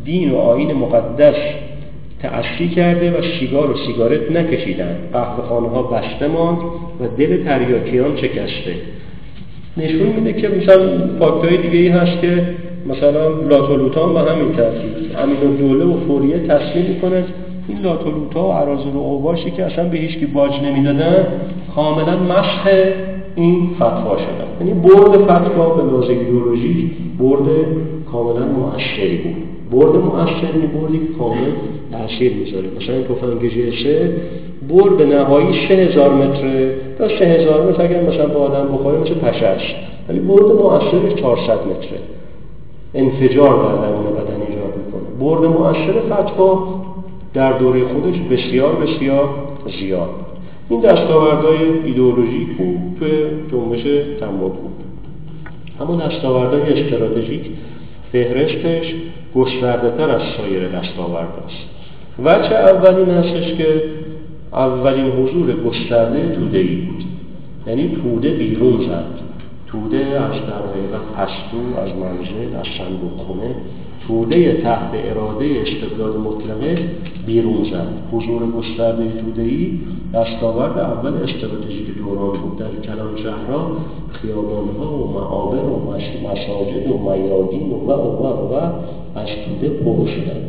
دین و آیین مقدس تأسی کرده و سیگار و سیگارت نکشیدن. قهوه خانه ها بسته ماند و دل تریاکیان شکسته. نشون میده که مثلا فاکتورهای دیگه ای هست که مثلا لاتولوتان به همین ترتیب امینالدوله و فوریه تسلیم میکنن. این لاتولوتا و اراذل و اوباشی که اصلا به هیچ کی باج نمیدادن کاملا مسخ این فتوا شدن. یعنی برد فتوا به لحاظ ایدئولوژیک برد کاملا مؤثری بود. برد مؤثری بردی که کاملا تاثیر میذاره. مثلا این تفنگ جیسه برد به نهایی 3000 متر تا 3000 متر اگر مثلا با آدم بخوره مثل پشه است، ولی برد مؤثرش 400 متره. انفجار در درون بدن ایجاد میکنه. برد مؤثر فتوا در دوره خودش بسیار بسیار زیاد. این دستاوردهای ایدئولوژیک بود توی جنبش تمدن بود. اما دستاوردهای استراتژیک فهرستش گسترده‌تر از سایر دستاوردهاست. وجه اولین هستش که اولین حضور گسترده توده‌ای بود. یعنی توده بیرون زد. توده از در حقیقت پستو، از منزل، از صندوق خونه، توده تحت اراده استبداد مطلقه بیرون زد. حضور گسترده توده‌ای دستاورد اول استراتژیک دوران بود. در کلانشهرها خیابان‌ها و معابر و مساجد و میادین و از توده پر شدن.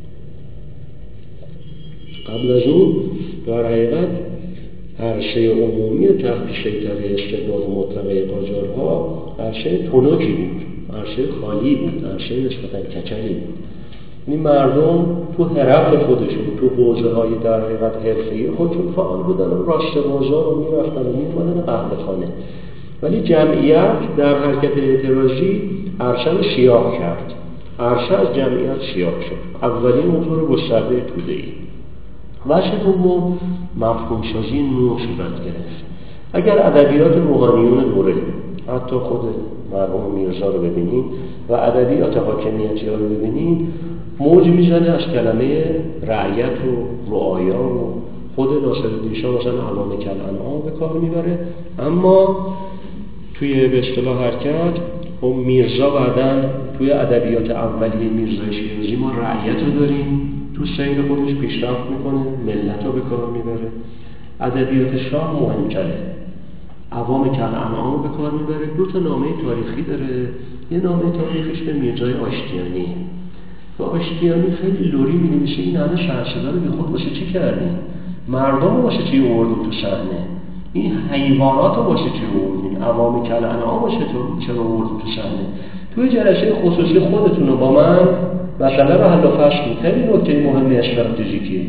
قبل از اون در حقیقت عرصه عمومی تحت سیطره استبداد مطلقه قاجارها عرصه تنکی بود، عرصه خالی بود، عرصه نسبتاً کچلی بود. یعنی مردم تو حرف خودشون، تو حوزه‌های در حقیقت حرفه‌ای خودشون فعال بودن و راست بازار رو می‌رفتن و می‌اومدن قهوه خانه. ولی جمعیت در حرکت اعتراضی عرصه رو سیاه کرد. عرصه از جمعیت سیاه شد. اولین حضور گسترده توده‌ای. وجه دوم مفهوم سازی نو صورت گرفت. اگر ادبیات روحانیون دوره، حتی خود مرحوم میرزا رو ببینید و ادبیات حاکمیتی ها رو ببینید، موج میزنه از کلمه رعیت و رعایا و خود ناصرالدین شاه مثلا علامه کالانعام به کار میبره. اما توی به اصطلاح حرکت و میرزا بعدن توی ادبیات اولیه میرزای شیرازی ما رعیت رو داریم، تو سیر خودش پیشرفت میکنه، ملت رو به کار میبره. ادبیات شاه مهمتره، عوام کالانعام رو به کار میبره. دو تا نامه تاریخی داره. یه نامه تاریخیش به میرزای آشتیانی و آشتیانی خیلی لوری مینویسه این همه سرصدا رو بی خود واسه چی کردین؟ مردم رو واسه چی آوردین تو صحنه؟ این حیوانات رو واسه چی آوردین؟ عوام کالانعام واسه چرا آوردین تو صحنه؟ توی جلسه خصوصی خودتون رو با من مسئله رو حل و فصل کنید. خیلی نکته مهم استراتژیکیه.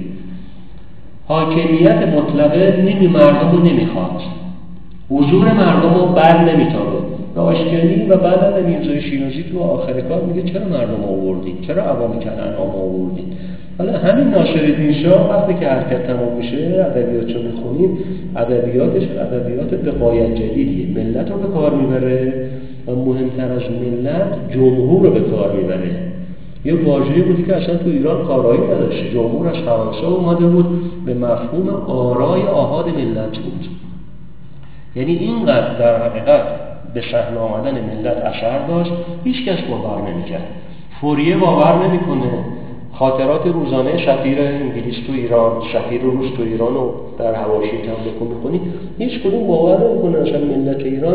حاکمیت مطلقه نیمی مردم رو نمیخواد، حضور مردم رو بر نمیتاره. آشتیانی و بعد میرزای شیرازی تو آخر کار میگه چرا مردم آوردین؟ چرا عوام کالانعام آوردین؟ حالا همین ناصرالدین شاه وقتی که حرکت تمام میشه ادبیاتشو میخونیم، ادبیاتش ادبیات به غایت جدیدیه. ملت رو به کار میبره و مهمتر از ملت جمهور رو به کار میبره. یه واژه‌ای بود که اصلا تو ایران کارایی نداشت. جمهور از فرانسه اومده بود، به مفهوم آرای آحاد ملت بود. یعنی اینقدر در حقیقت به صحنه آمدن ملت اثر داشت، هیچ کس باور نمی‌کرد. فوریه باور نمی‌کنه. خاطرات روزانه سفیر انگلیس تو ایران، سفیر روس تو ایران رو در حواشی تملک می‌کنی، هیچ کدوم باور نمی‌کنه اصلا ملت ایران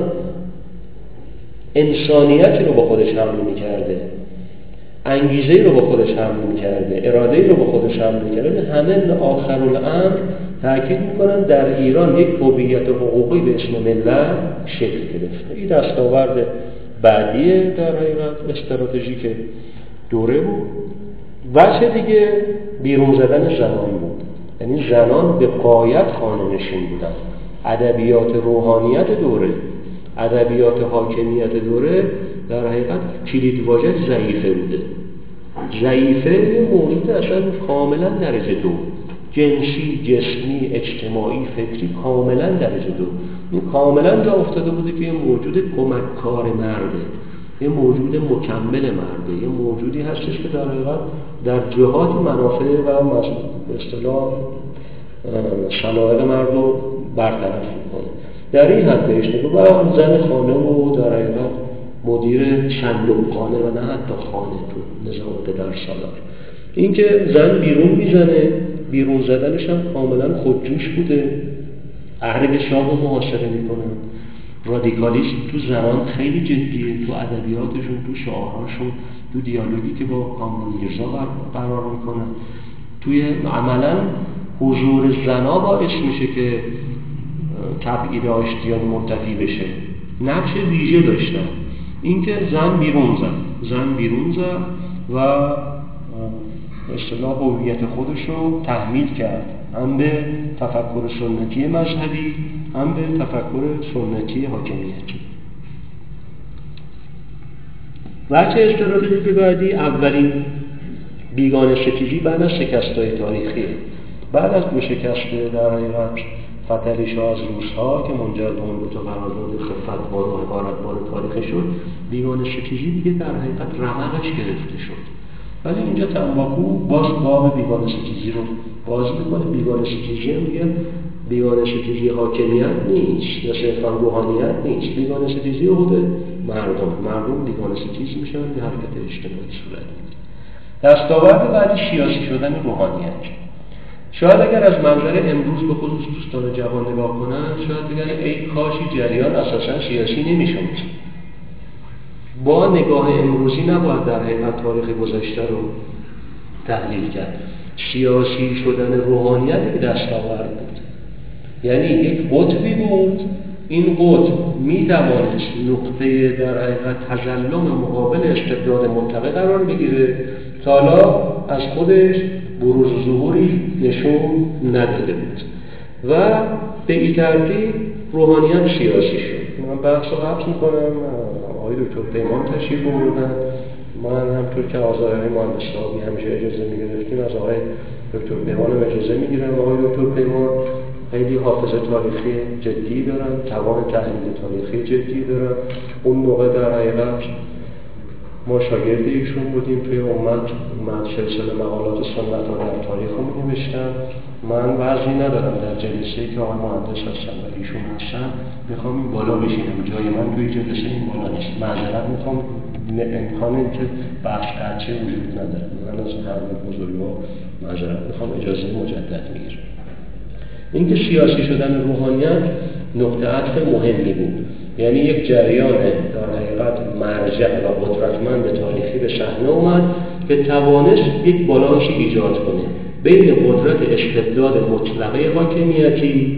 انسانیتی رو با خودش حمل می‌کرده، انگیزه‌ای رو با خودش حمل می‌کرده، اراده‌ای رو با خودش حمل می‌کرده. همه آخرالامر تأکید می‌کنن در ایران یک هویت حقوقی به اسم ملت شکل گرفته. این دستاورد بعدی در حقیقت استراتژیک دوره بود. وجه دیگه بیرون زدن زنان بود. یعنی زنان به غایت خانه نشین بودن. ادبیات روحانیت دوره، ادبیات حاکمیت دوره در حقیقت کلیدواژه ضعیفه بوده. ضعیفه یه موجود اصلا کاملا درجه دو، جنسی، جسمی، اجتماعی، فکری، کاملا درجه دو. این کاملا جا افتاده بوده که یه موجود کمککار مرده، یه موجود مکمل مرده، یه موجودی هستش که در حقیقت در جهات منافع و به اصطلاح صلایق مرد رو برطرف میکنه. در این حد بهش نگاه و زن خانه و در حقیقت مدیر صندوقخانه و نه حتی خانه تو نظام پدرسالار. این که زن بیرون میزنه، بیرون زدنش هم کاملا خودجوش بوده، اهل شاه رو محاصره میکنن. رادیکالیسم تو زنان خیلی جدیه، تو ادبیاتشون، تو شعرهاشون، تو دیالوگی که با کامران میرزا قرار میکنن. توی عملا حضور زنا باعث میشه که تبعید آشتیان منتفی بشه. نقش ویژه داشتن. اینکه زن بیرون زد و اصطلاح هویت خودش رو تحمیل کرد، هم به تفکر سنتی مذهبی، هم به تفکر سنتی حاکمیتی. وجه استراتژی بعدی اولین بیگانه ستیزی بعد از شکست‌های تاریخی، بعد از شکست در حقیقت فتح شاه از روس‌ها که منجر به اون دو تا قرارداد خفت‌بار و حقارت‌بار تاریخی شد، بیگانه ستیزی دیگه در حقیقت رمقش گرفته شد. ولی اینجا تنباکو باز باب بیگانه ستیزی رو باز میکنه. بیگانه ستیزی هم میگه بیگانه ستیزی حاکمیت نیست یا صرفا روحانیت نیست، بیگانه ستیزی خود مردم بیگانه ستیز میشن، به حرکت اجتماعی صورت میگیره. دستاورد بعدی سیاسی شدن روحانیت. شاید اگر از منظر امروز به خصوص دوستان جوان نگاه کنن، شاید بگن ای کاشی جریان اساسا سیاسی نمیشد. با نگاه امروزی نباید در حقیقت تاریخ گذشته رو تحلیل کرد. سیاسی شدن روحانیت یک دستاورد بود، یعنی یک قطبی بود. این قطب میتوانست نقطه در حقیقت تظلم مقابل استبداد مطلقه قرار بگیره تا حالا از خودش بروز و ظهوری نشون نداده بود و به این ترتیب روحانیت سیاسی شد. من بحث رو قبض میکنم، آقای دکتر پیمان تشریف آوردن. من همطور که آزارهای مهندس صاحبی همیشه اجازه میگرفتیم، از آقای دکتر پیمان هم اجازه میگیرم. آقای دکتر پیمان خیلی حافظه تاریخی جدی دارن، توان تحلیل تاریخی جدی دارن. اون موقع در حقیقت ما شاگرد ایشون بودیم، توی امت سلسله مقالات سنت ها در تاریخ رو می‌نوشتن. من وضعی ندارم در جلسه‌ای که آقای مهندس هستن و ایشون هستن بخوام این بالا بشینم، جای من توی جلسه این بالا نیست. معذرت میخوام، امکان این که بحث قرچه وجود نداره. من از هر بزرگوار معذرت میخوام، اجازه مجدد میگیرم. اینکه سیاسی شدن روحانیت نقطه عطف مهمی بود، یعنی یک جریان در حقیقت مرجع و قدرتمند تاریخی به صحنه اومد که توانست یک بالانسی ایجاد کنه بین قدرت استبداد مطلقه حاکمیتی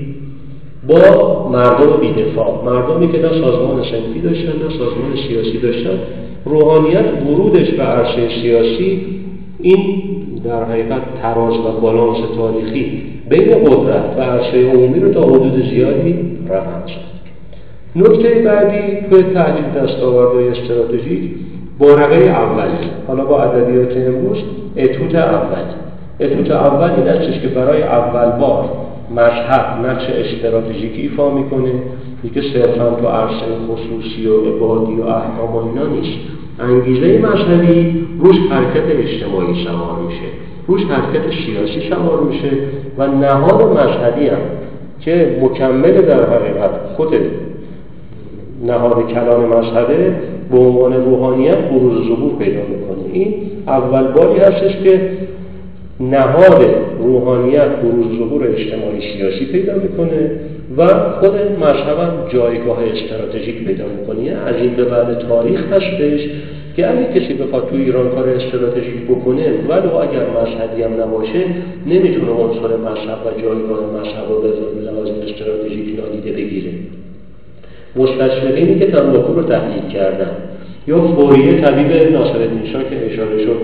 با مردم بی‌دفاع، مردمی که نه سازمان صنفی داشتن نه سازمان سیاسی داشتن. روحانیت ورودش به عرصه سیاسی این در حقیقت تراز و بالانس تاریخی بین قدرت و عرصه عمومی رو تا حدود زیادی رقم زد. نکته بعدی توی تحلیل دستاوردهای استراتژیک بارقه اولی، حالا با ادبیات امروز اتوت اول این هستش که برای اول بار مذهب نقش استراتژیکی ایفا میکنه، دیگه صرفا تو عرصه خصوصی و عبادی و احکام و اینا نیست. انگیزه مذهبی روش حرکت اجتماعی سوار میشه، روش حرکت سیاسی سوار میشه و نهاد مذهبی هم که مکمل در حقیقت خود نهاد کلان مذهبه به عنوان روحانیت بروز ظهور پیدا میکنه. این اول باری هستش که نهاد روحانیت بروز ظهور اجتماعی سیاسی پیدا میکنه و خود مذهب هم جایگاه استراتژیک پیدا میکنه. از این به بعد تاریخ هستش که اگه کسی بخواد تو ایران کار استراتژیک بکنه ولو اگر مذهبی هم نباشه نمیتونه عنصر مذهب و جایگاه مذهب رو به لحاظ استراتژیک نادیده بگیره. مستشرقینی که تنباکو رو تحلیل کردن یا فوریه طبیب ناصرالدین شاه که اشاره شد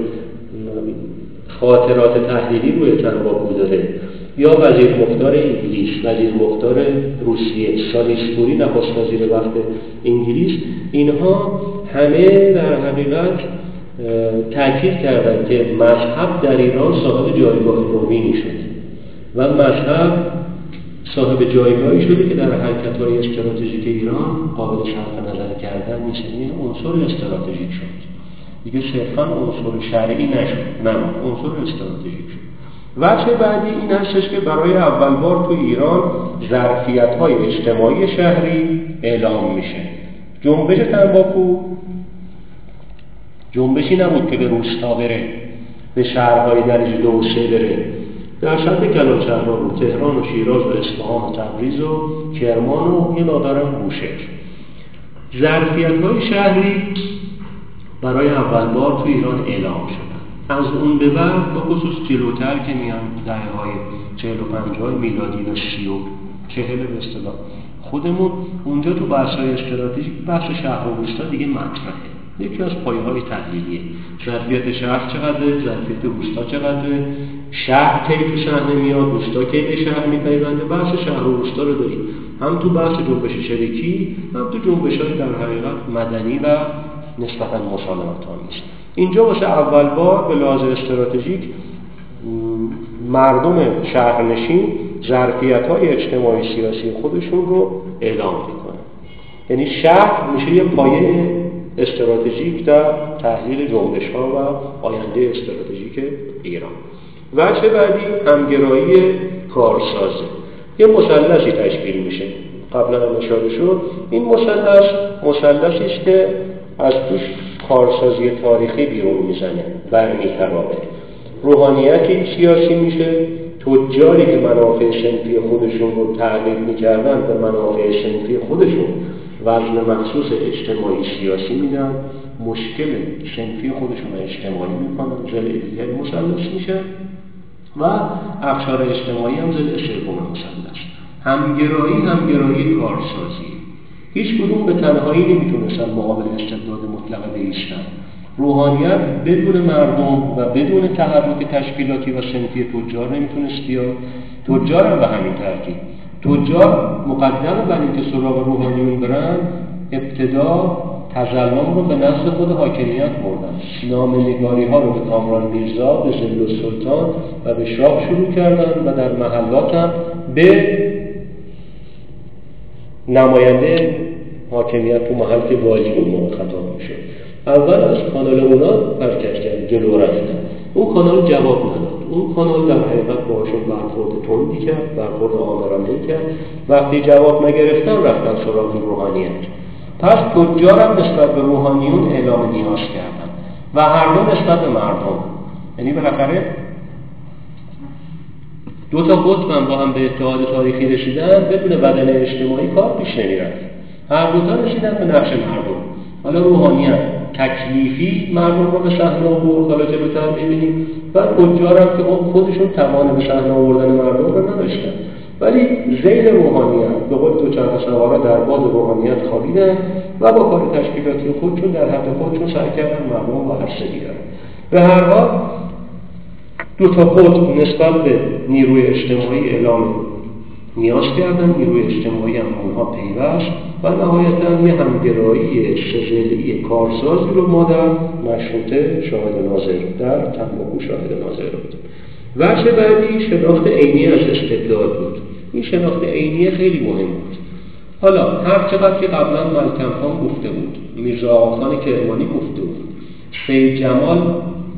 خاطرات تحلیلی روی تنباکو داره، یا وزیر مختار انگلیس، وزیر مختار روسیه، سالیسبوری نخست وزیر وقت انگلیس، اینها همه در حقیقت تاکید کردند که مذهب در ایران صاحب جایگاه نوینی شده و مذهب صاحب جایگاهی شده که در حرکت‌های استراتژیک ایران قابل صرف نظر کردن نیست. این عنصر استراتژیک شد، دیگه صرفاً عنصر شرعی نشد، نه عنصر استراتژیک شد. وجه بعدی این هستش که برای اول بار تو ایران ظرفیت‌های اجتماعی شهری اعلام میشه. جنبش تنباکو جنبشی نبود که به روستا بره، به شهرهای درجه 2 و 3 بره. در سطح کلانشهرها بود، تهران و شیراز و اصفهان و تبریز و کرمان و یه مقدارم بوشهر. ظرفیت‌های شهری برای اول بار تو ایران اعلام شدن. از اون به بعد به خصوص جلوتر که میان دهه‌های 40 و 50 میلادی و 30 و 40 به اصطلاح خودمون، اونجا تو بحث‌های استراتژیک بحث شهر و روستا دیگه مطرحه. یکی از پایه‌های تحلیلیه. ظرفیت شهر چقدره، ظرفیت روستا چقدره، شهر کی تو صحنه میاد، روستا کی به شهر میپیونده. بحث شهر و روستا رو داریم هم تو بحث جنبش چریکی، هم تو جنبش‌های در حقیقت مدنی و نسبتاً مسالمت‌آمیز. اینجا واسه اول بار به لحاظ استراتژیک مردم شهرنشین ظرفیت‌های اجتماعی سیاسی خودشون رو اعلام میکنن. یعنی شهر میشه یه پایه استراتژیک در تحلیل جنبش‌ها و آینده استراتژیک ایران. وجه بعدی همگرایی کارسازه. یه مثلثی تشکیل میشه. قبلا هم اشاره شد. این مثلثی است که از توش کارسازی تاریخی بیرون میزنه، برمی‌تابه. روحانیتی سیاسی میشه، تجاری که منافع صنفی خودشون رو تعقیب میکردن به منافع صنفی خودشون وزن مخصوص اجتماعی سیاسی میدن، مشکل صنفی خودشون رو اجتماعی میکنن، ضلع دیگر مثلث میشه و اقشار اجتماعی هم ضلع سوم مثلث. همگرایی کارسازی. هیچ کدوم به تنهایی نمیتونستن مقابل استبداد مطلق بایستن. روحانیت بدون مردم و بدون تحرک تشکیلاتی و صنفی تجار نمیتونست بیاد. تجار هم به همین ترتیب. تجار مقدم بر اینکه سراغ روحانیون برن، ابتدا تظلم رو به نزد خود حاکمیت بردن. نامه‌نگاری ها رو به کامران میرزا، به ظل السلطان و به شاه شروع کردن و در محلات هم به نماینده حاکمیت تو محل که والی اون موقع خطاب میشه. اول از کانال اونا برکش کرد، جلو رفتن. اون کانال جواب نداد. اون کانال در حقیقت باهاشون برخورد تندی کرد، برخورد آمرانه‌ای کرد. وقتی جواب نگرفتن رفتن سراغ روحانیت. پس تجار هم نسبت به روحانیون اعلام نیاز کردن و هر دو نسبت به مردم. یعنی بالاخره دو تا قطب با هم به اتحاد تاریخی رسیدن، بدون بدن اجتماعی کار پیش نمیرفت. هر دو تا رسیدن به نقش مردم. حالا روحانیت تکلیفی مردم رو به صحنه آورد، حالا جلوتر می‌بینیم، و تجار هم که خودشون توان به صحنه آوردن مردم رو نداشتن، ولی ذیل روحانیت به قول دوچرخه سوارا در باد روحانیت خوابیدن و با کار تشکیلاتی خودشون در حد خودشون سعی کردن مردم رو عرصه بیارن. به هر حال دو تا قطب نسبت به نیروی اجتماعی اعلام نیاز کردن، نیروی اجتماعی هم اونها پیوست و نهایتاً یه همگرایی سه‌ضلعی کارسازی رو ما در مشروطه شاهد ناظر، در تنباکو شاهد ناظر بودیم. وجه بعدی شناخت عینی از استبداد بود. این شناخت عینی خیلی مهم بود. حالا هر چقدر که قبلا ملکم خان گفته بود، میرزا آقاخان کرمانی گفته بود، سید جمال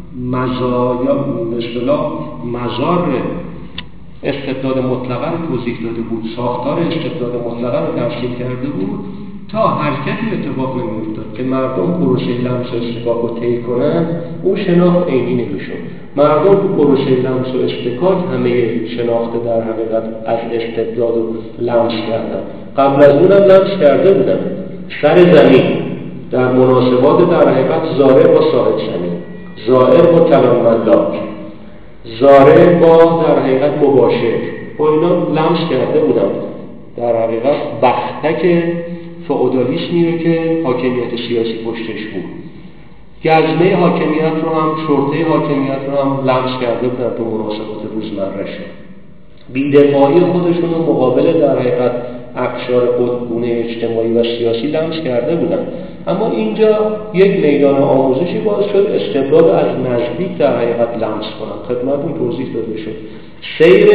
مزار استبداد مطلقه رو توضیح داده بود، ساختار استبداد مطلقه رو ترسیم کرده بود، تا حرکتی اتفاق نمی‌افتاد که مردم پروسه لمس و اصطکاک رو طی کنن، اون شناخت عینی نمی‌شد. مردم تو پروسه لمس و اصطکاک همه شناخت در حقیقت از استبداد رو لمس کردن. قبل از اونم لمس کرده بودن. سر زمین در مناسبات در حقیقت زائر با صاحب زمین، زائر با کلام ملاک، زائر با در حقیقت مباشر، با اینا لمس کرده بودن. در حقیقت بختک فئودالیسمی رو که حاکمیت سیاسی پشتش بود، گزمه حاکمیت رو هم، شرطه حاکمیت رو هم لمس کرده بودن تو مناسبات روزمره‌شون. بی‌دفاعی خودشون رو مقابل در حقیقت اقشار قطبگونه اجتماعی و سیاسی لمس کرده بودن. اما اینجا یک میدان آموزشی باز شد استبداد از نزدیک در حقیقت لمس کنن. خدمتتون توضیح داده شد. سیر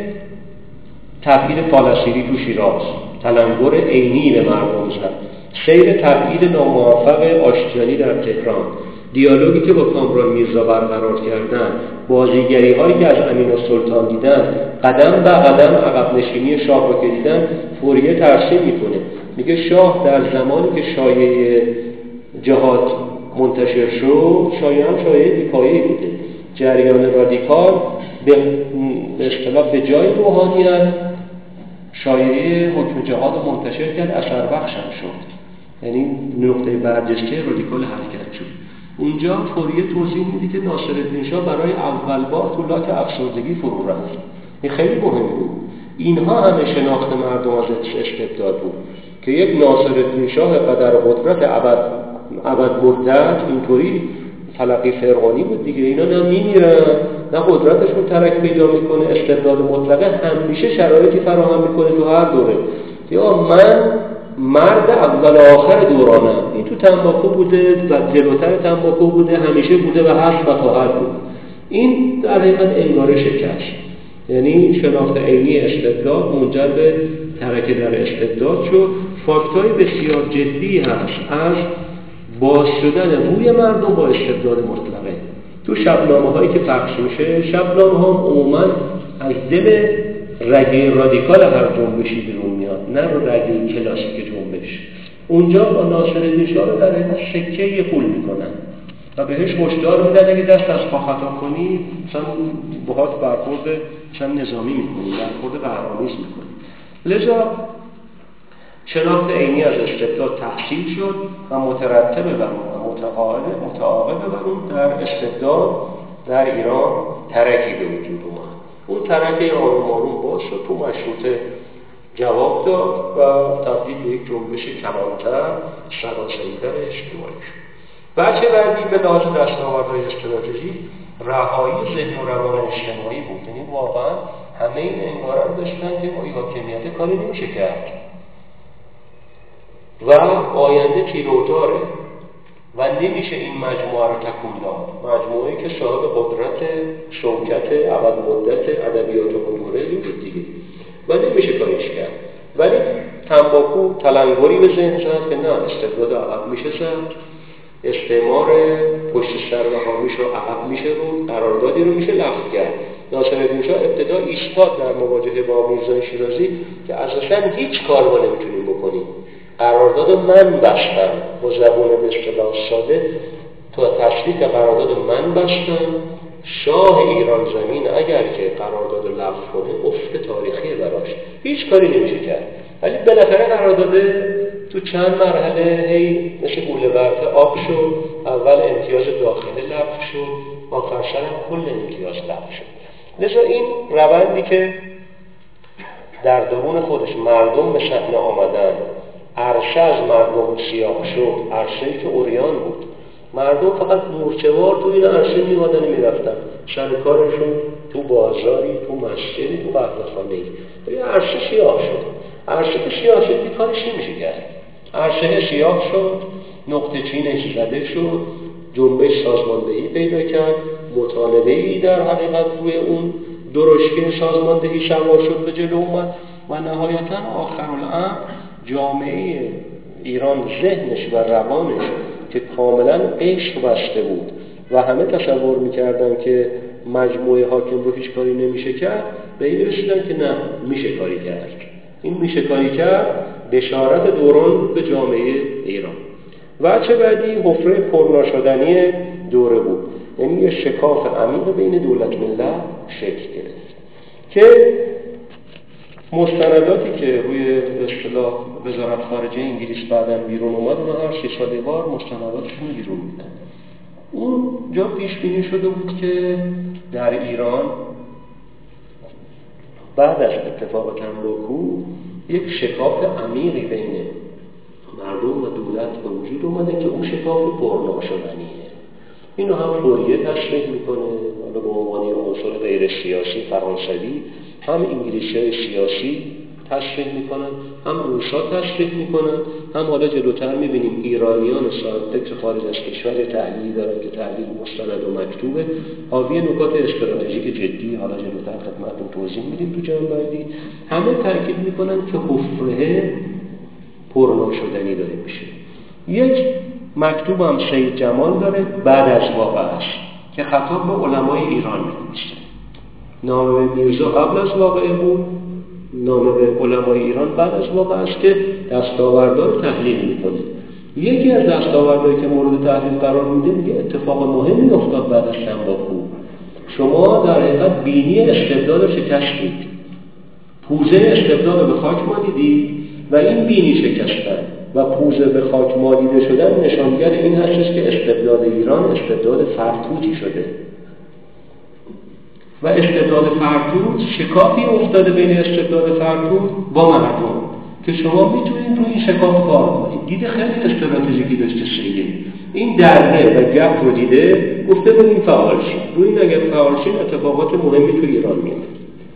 تبعید پالاسیری تو شیراز، تلنگر عینی به مردم زد. سیر تبعید ناموفق آشتیانی در تهران، دیالوگی که با کامران میرزا برقرار کردن، بازیگری هایی که از امین‌السلطان دیدن، قدم به قدم عقب نشینی شاه رو که دیدن، فوریه ترسیم میکنه. میگه شاه در زمانی که شایعه جهاد منتشر شد، شایعه هم شایعه بی‌پایه‌ای بوده. جریان رادیکال به اصطلاح به جای روحانیت شایعه حکم جهاد رو منتشر کرد، اثر بخش هم شد. یعنی نقطه برجسته رادیکال حرکت شد. اونجا فوریه توضیح میده که ناصرالدین شاه برای اول بار تو لاک افسردگی فرو رفت. این خیلی مهم بود. اینها همه شناخت مردم از استبداد بود که یک ناصرالدین شاه قدر قدرت ابد مدت اینطوری تلقی فرعونی بود دیگه. اینا نه میمیرن نه قدرتشون ترک پیدا میکنه. استبداد مطلقه همیشه شرایطی فراهم میکنه تو هر دوره. یا من مرد اول آخر دورانم، این تو تنباکو بوده و جلوتر تنباکو بوده، همیشه بوده و هست و خواهد بود. این در حقیقت انگار شکست، یعنی شناخت عینی استبداد منجر به ترک در استبداد شد. فاکتای بسیار جدی هست از باز شدن روی مردم با استبداد مطلقه. تو شبنامه هایی که پخش میشه، شبنامه ها عموما از دل رگه رادیکال هر جنبشی بیرون میاد، نه رگه کلاسیک جنبش. اونجا با ناصرالدین شاه رو در حقیقت سکه پول میکنن و بهش هشدار میدن اگه دست از پا خطا کنی مثلا باهات برخورد مثلا نظامی میکنی، برخورد قهرآمیز میکنی. لذا شناخت عینی از استبداد تحصیل شد و مترتب بر اون متعاقب بر اون در استبداد در ایران ترکی به وجود اومد. اون ترک آروم آروم باز شد، تو مشروطه جواب داد و تبدیل به یک جنبش کمانتر، سراسری‌تر اجتماعی شد. بچه بعدی به لحاظ دستاوردهای استراتژی رهایی ذهن و روان اجتماعی بود. یعنی واقعا همه این انگارا داشتن که با حاکمیت کاری نمیشه کرد و آینده تیروتاره و نمیشه این مجموعه رو تکون داد. مجموعه‌ای که صاحب قدرت شوکت ابد مدت ادبیات و دوره بود دیگه و نمیشه کاریش کرد. ولی تنباکو تلنگری به ذهن زد که نه، استبداد عقب میشه زد، استعمار پشت سر و حامیش رو عقب میشه رو، قراردادی رو میشه لغو کرد. ناصرالدین شاه ابتدا ایستاد در مواجهه با میرزا شیرازی که اساساً هیچ کار ما نمیتونیم بکنیم. قرارداد من بستم، با زبون به اصطلاح ساده تو تصدیق قرارداد من بستم. شاه ایران زمین اگر که قرارداد لغو کنه افت تاریخی براش، هیچ کاری نمیشه کرد. ولی بالاخره قرارداد تو چند مرحله هی مثل گوله برف آب شد. اول امتیاز داخلی لغو شد، آخر سر کل امتیاز لغو شد. لذا این روندی که در درون خودش مردم به صحنه آمدن، عرشه از مردم سیاه شد، عرشه‌ای که عریان بود. مردم فقط مورچه‌وار تو این عرشه می‌آمدن می‌رفتن، سر کارشون تو بازاری، تو مسجدی، تو قهوه‌خانه‌ای. این عرشه سیاه شد. عرشه که سیاه شد کارش نمیشه کرد. عرشه سیاه شد، نقطه چینش زده شد، جنبش سازماندهی پیدا کرد، مطالبه‌ای در حقیقت روی اون درشکه سازماندهی سوار شد به جلو اومد و نهایتاً آخرالامر جامعه ایران ذهنش و روانش که کاملا عشق بسته بود و همه تصور میکردن که مجموعه حاکم رو هیچ کاری نمیشه کرد، به این رسیدن که نه، میشه کاری کرد. این میشه کاری کرد بشارت دوران به جامعه ایران. وجه بعدی حفره پرناشدنی دوره بود، یعنی یه شکاف عمیق بین دولت ملت شکل گرفت که مستنداتی که روی به اصطلاح وزارت خارجه انگلیس بعداً بیرون اومد، اونها هر 3 سال بار مستنداتشون بیرون میدن. اون جا پیش بینی شده بود که در ایران بعد از اتفاق تنباکو یک شکاف عمیقی بین مردم و دولت به وجود اومده که اون شکاف پرناشدنیه. اینو هم فوریه تشریح میکنه، حالا به عنوان عنصر غیر سیاسی فرانسوی، هم انگلیسی‌های سیاسی تشریح میکنن، هم روسا تشریح میکنن، هم حالا جلوتر میبینیم ایرانیان صاحب فکر خارج از کشور تحلیلی دارن که تحلیل مستند و مکتوبه، حاوی نکات استراتژیک جدی، حالا جلوتر خدمتتون توضیح میدیم تو جنبندی. همه تاکید میکنن که حفره پرناشدنی داره میشه. یک مکتوبم سید جمال داره بعد از واقع است که خطاب به علمای ایران می‌نویسه. نامه به میرزا قبل از واقعه بود، نامه به علمای ایران بعد از واقع است که دستاوردها رو تحلیل میکنه. یکی از دستاوردهایی که مورد تحلیل قرار میده میگه اتفاق مهمی افتاد بعد از تنباکو. شما در حقیقت بینی استبداد رو شکستید، پوزه استبداد رو به خاک مالیدید و این بینی شکستن و پوزه به خاک مالیده شدن نشانگر این هستش که استبداد ایران استبداد فرتوتی شده و استبداد فرتوت شکافی افتاده بین استبداد فرتوت با مردم که شما میتونید روی این شکاف کار کنید. دیده خیلی استراتژیکی داشته سید، این درده و گپ رو دیده، گفته بود این فعال شید، روی این اگر فعال شید اتفاقات مهمی تو ایران میفته.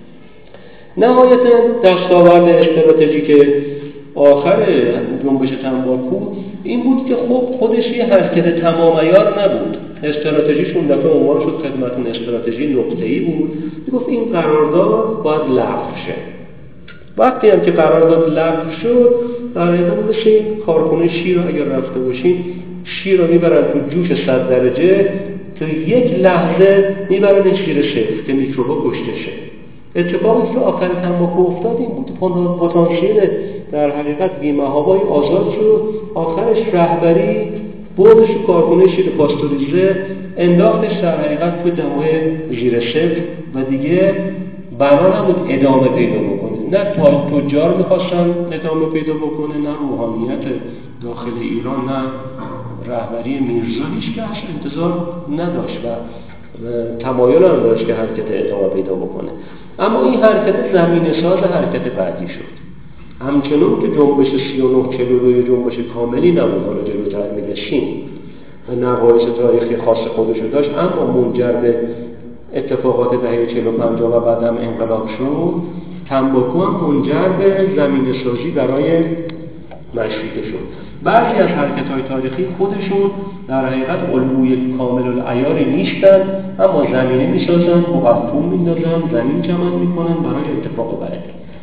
نهایتا دستاورد استراتژیک آخر جنبش تنباکو این بود که خب خودش یه حرکت تمام عیار نبود. استراتژیشون دفعه عنوان شد خدمتون استراتژی نقطه‌ای بود. گفت این قرارداد باید لغو شه. وقتی هم که قرارداد لغو شد در حقیقت مثل این کارخونه شیر رو اگر رفته باشین، شیر رو میبرن تو جوش 100 درجه تا یک لحظه میبرن شیر صفر که میکروبا کشته شه. اتفاقی که آخر تنباکو افتاد این بود. پتانسیل در حقیقت بی‌محابای آزاد شد. آخرش رهبری بردش تو کارخونه شیر پاستوریزه، انداختش در حقیقت تو دمای زیر صفر و دیگه بنا نبود ادامه پیدا بکنه. نه تجار میخواستن ادامه پیدا بکنه، نه روحانیت داخل ایران، نه رهبری میرزا، هیچ کس انتظار نداشت و تمایل هم داشت که حرکت ادامه پیدا بکنه. اما این حرکت زمینه ساز حرکت بعدی شد. همچنان که جنبش 39-42 جنبش کاملی نبود، حالا جلوتر می‌رسیم و نواقص تاریخی خاص خودش رو داشت، اما منجر به اتفاقات دهه 40 و 50 و بعدم انقلاب شد. تنباکو هم منجر به زمینه سازی برای مشروطه شد. بعضی از حرکت‌های تاریخی خودشون در حقیقت الگوی کامل العیاری نیستن، اما زمینه می‌سازن، مقدم می‌ندازن، زمین جمع می‌کنن برای اتفاق بعدی.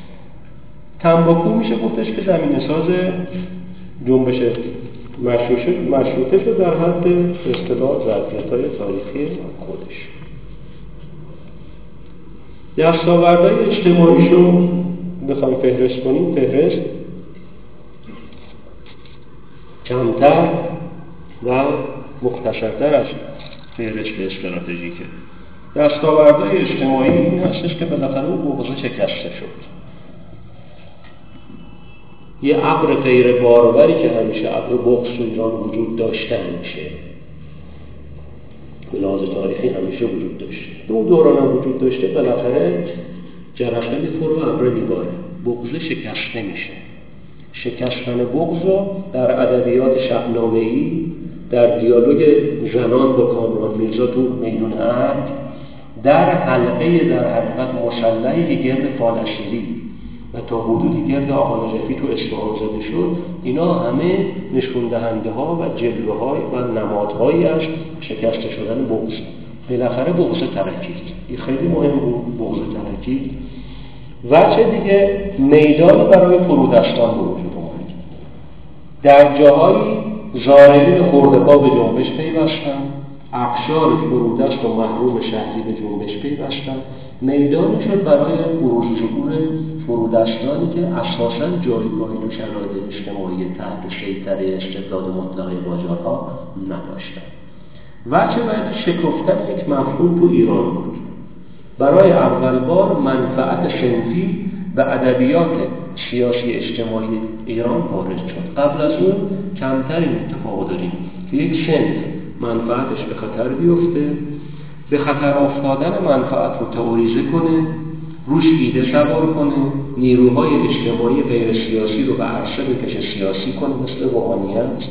تنباکو میشه گفتش که زمینه ساز جنبش مشروطه شد در حد اصطلاح ظرفیت‌های تاریخی خودش. دستاوردهای اجتماعیشو بخوام فهرست کنیم، فهرست کمتر و مختصرتر از فهرست استراتژیکه. دستاوردهای اجتماعی این هستش که بالاخره اون بغضه شکسته شد. یه ابر غیر باروری که همیشه ابر بغض تو ایران وجود داشته میشه، به لحاظ تاریخی همیشه وجود داشته، اون دوران هم وجود داشته، بالاخره جرقه میخوره و ابر میباره، بغض شکسته میشه. شکستن بغض رو در ادبیات شاهنامه‌ای، در دیالوگ زنان با کامران میرزا تو میدون ارگ، در حلقه در حقیقت مسلحی که گرد فالشیری و تا حدودی گرد آقا نجفی تو اصفهان زده شد، اینا همه نشون دهنده ها و جلوه های و نمادهایی از شکست شدن بغض. بالاخره بغض ترکید. این خیلی مهم بود، بغض ترکید. وجه دیگه میدان برای فرودستان به وجود اومد. در جاهایی زائرین خرده‌پا به جنبش پیوستن، اقشار فرودست و محروم شهری به جنبش پیوستن. میدانی شد برای بروز ظهور فرودستانی که اساساً جایگاهی تو شرایط اجتماعی تحت سیطره استبداد مطلق قاجارها نداشتن. وجه بعد شکفتن یک مفهوم تو ایران بود. برای اول بار منفعت صنفی و ادبیات سیاسی اجتماعی ایران وارد شد. قبل از اون کمتر این اتفاق داریم که یک صنف منفعتش به خطر بیفته، به خطر افتادن منفعت رو تئوریزه کنه، روش ایده سوار کنه، نیروهای اجتماعی غیر سیاسی رو به عرصه بکشه سیاسی کنه، مثل روحانیت.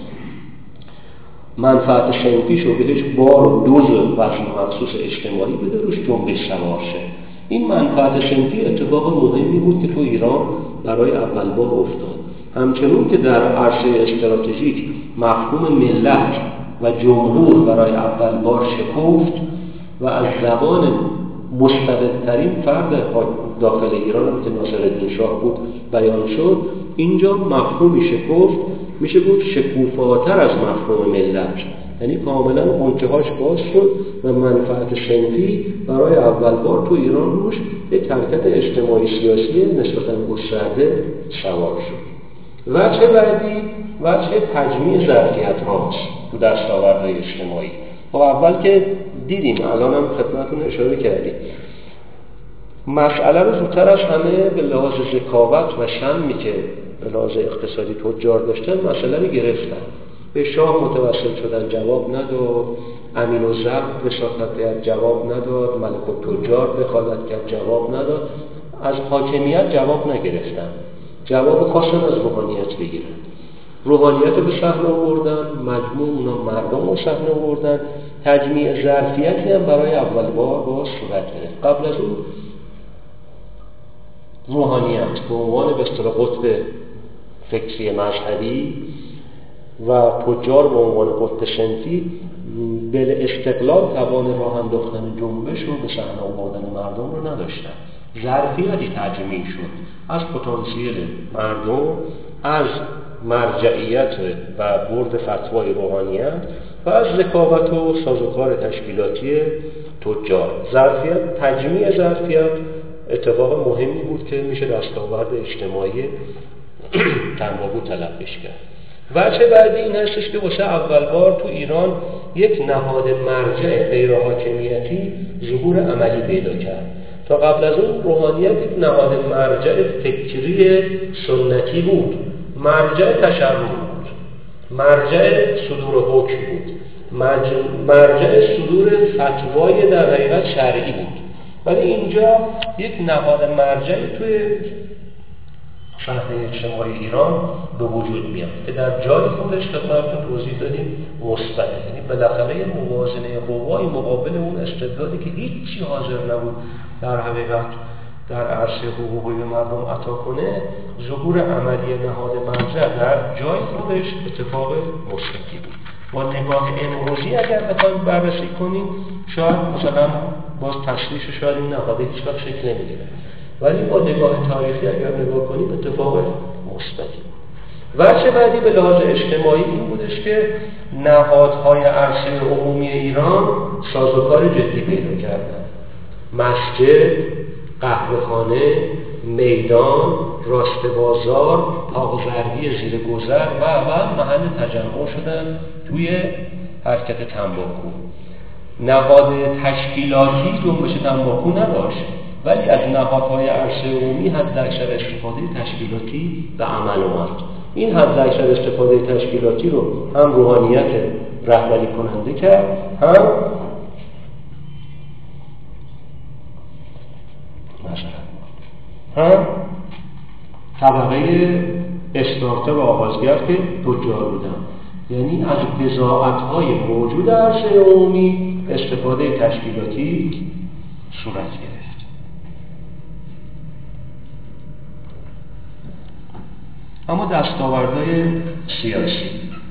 منفعت صنفیش رو بهش بار و دوز وزن و مخصوص اجتماعی بده، روش جنبش سوار شه. این منفعت صنفی اتفاق مهمی بود که تو ایران برای اول بار افتاد. همچنین که در عرصه استراتژیک مفهوم ملت و جمهور برای اول بار شکفت و از زبان مستبدترین فرد داخل ایران که ناصرالدین شاه بود بیان شد، اینجا مفهومی شکفت میشه بود شکوفاتر از مفهوم ملت، یعنی کاملا منتهاش باز شد و منفعت صنفی برای اول بار تو ایران روش یک حرکت اجتماعی سیاسی نسبتاً گسترده سوار شد. وجه بعدی وجه تجمیع ظرفیت هاست تو دستاوردهای اجتماعی. خب اول که دیدیم، الان هم خدمتتون اشاره کردیم، مسئله رو زودتر از همه به لحاظ ذکاوت و شمی که به لحاظ اقتصادی تجار داشتن مسئله رو گرفتن. به شاه متوسل شدن، جواب نداد. امین الضبط وساطت کرد، جواب نداد. ملک التجار دخالت کرد، جواب نداد. از حاکمیت جواب نگرفتن، جواب خواستن از روحانیت بگیرن. روحانیت رو به صحنه آوردن، مجموع اونا مردم رو صحنه آوردن. تجمیع ظرفیتی هم برای اول بار با صورت گرفت. قبل از اون روحانیت به عنوان به اصطلاح قطب فکری مذهبی و تجار به عنوان قطب صنفی به استقلال توان راه انداختن جنبش رو به صحنه آوردن مردم رو نداشتن. ظرفیتی تجمیع شد از پتانسیل مردم، از مرجعیت و برد فتوای روحانیت و از ذکاوت و سازوکار تشکیلاتی تجار. ظرفیت، تجمیع ظرفیت اتفاق مهمی بود که میشه دستاورد اجتماعی تنباکو تلقیش کرد. وجه بعدی این هستش که واسه اول بار تو ایران یک نهاد مرجع غیر حاکمیتی ظهور عملی پیدا کرد. تا قبل از اون روحانیت یک نهاد مرجع فکری سنتی بود، مرجع تشرع بود، مرجع صدور حکم بود، مرجع صدور فتوای در حقیقت شرعی بود. ولی اینجا یک نهاد مرجعی توی صحنه اجتماعی ایران به وجود میاد که در جای خودش خدمتتون توضیح دادیم مثبته، یعنی بالاخره موازنه قوای مقابل اون استبدادی که هیچی حاضر نبود در حقیقت در عرصه حقوقی به مردم عطا کنه، ظهور عملی نهاد مرجع در جای خودش اتفاق مثبتی بود. با نگاه امروزی اگر بخوایم بررسی کنیم شاید مثلا باز تصریحش شاید این نهاد هیچ وقت شکل نمیگیره، ولی با نگاه تاریخی اگر نگاه کنیم اتفاق مثبتی. وجه بعدی به لحاظ اجتماعی این بودش که نهادهای عرصه عمومی ایران سازوکار جدی پیدا کردن. مسجد، قهوه‌خانه، میدان، راست بازار، طاق‌زرگی زیر گذر و محل تجمع شدن توی حرکت تنباکو. نهاد تشکیلاتی جنبش تنباکو نداشت، ولی از نهادهای عرصه عمومی حداکثر استفاده تشکیلاتی به عمل اومد. این حداکثر استفاده تشکیلاتی رو هم روحانیت رهبری کننده کرد، هم طبقه استارتاپ و آغازگر که تجار بودن. یعنی از بضاعت‌های موجود عرصه عمومی استفاده تشکیلاتی صورت گرفت. اما دستاوردهای سیاسی،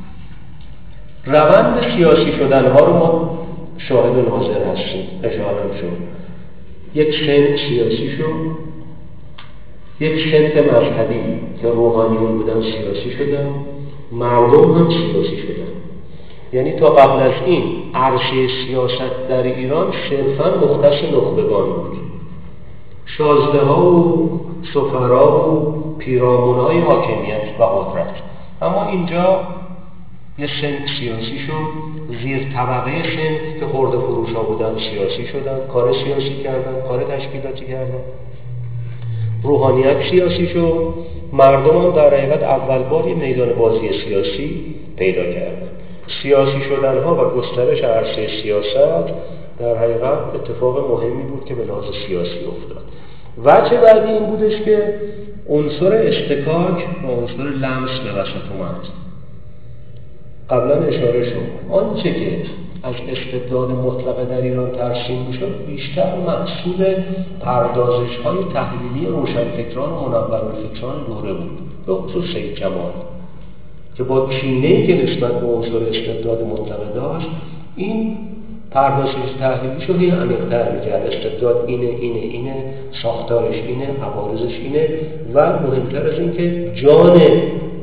روند سیاسی شدنها رو ما شاهد و ناظر هستیم. اشاره شد یک سنت سیاسی شد، یک سنت مذهبی که روحانیون بودن سیاسی شدن، مردم هم سیاسی شدن. یعنی تا قبل از این عرصه سیاست در ایران صرفاً مختص نخبگان بود، شازده ها و سفرا و پیرامون‌های حاکمیت و قدرت. اما اینجا یه سنت سیاسی شد، زیر طبقه سنت که خرده فروش ها بودن سیاسی شدن، کار سیاسی کردن، کار تشکیلاتی کردن. روحانیت سیاسی شد، مردم هم در حقیقت اول بار یه میدان بازی سیاسی پیدا کردن. سیاسی شدن ها و گسترش عرصه سیاست در حقیقت اتفاق مهمی بود که به لحاظ سیاسی افتاد. وجه بعدی این بودش که عنصر اشتکاک و عنصر لمس به وسط اومد. قبلا اشاره شد آنچه که از استبداد مطلق در ایران ترسیم میشد بیشتر محصول پردازش‌های تحلیلی روشنفکران و منورالفکران دوره بود، به خصوص سید جمال که با کینه‌ای که نسبت به عنصر استبداد مطلق داشت این پردازش تحلیلی شد این عمیق‌تر می‌کرد. استبداد اینه، ساختارش اینه، عوارضش اینه و مهمتر از این که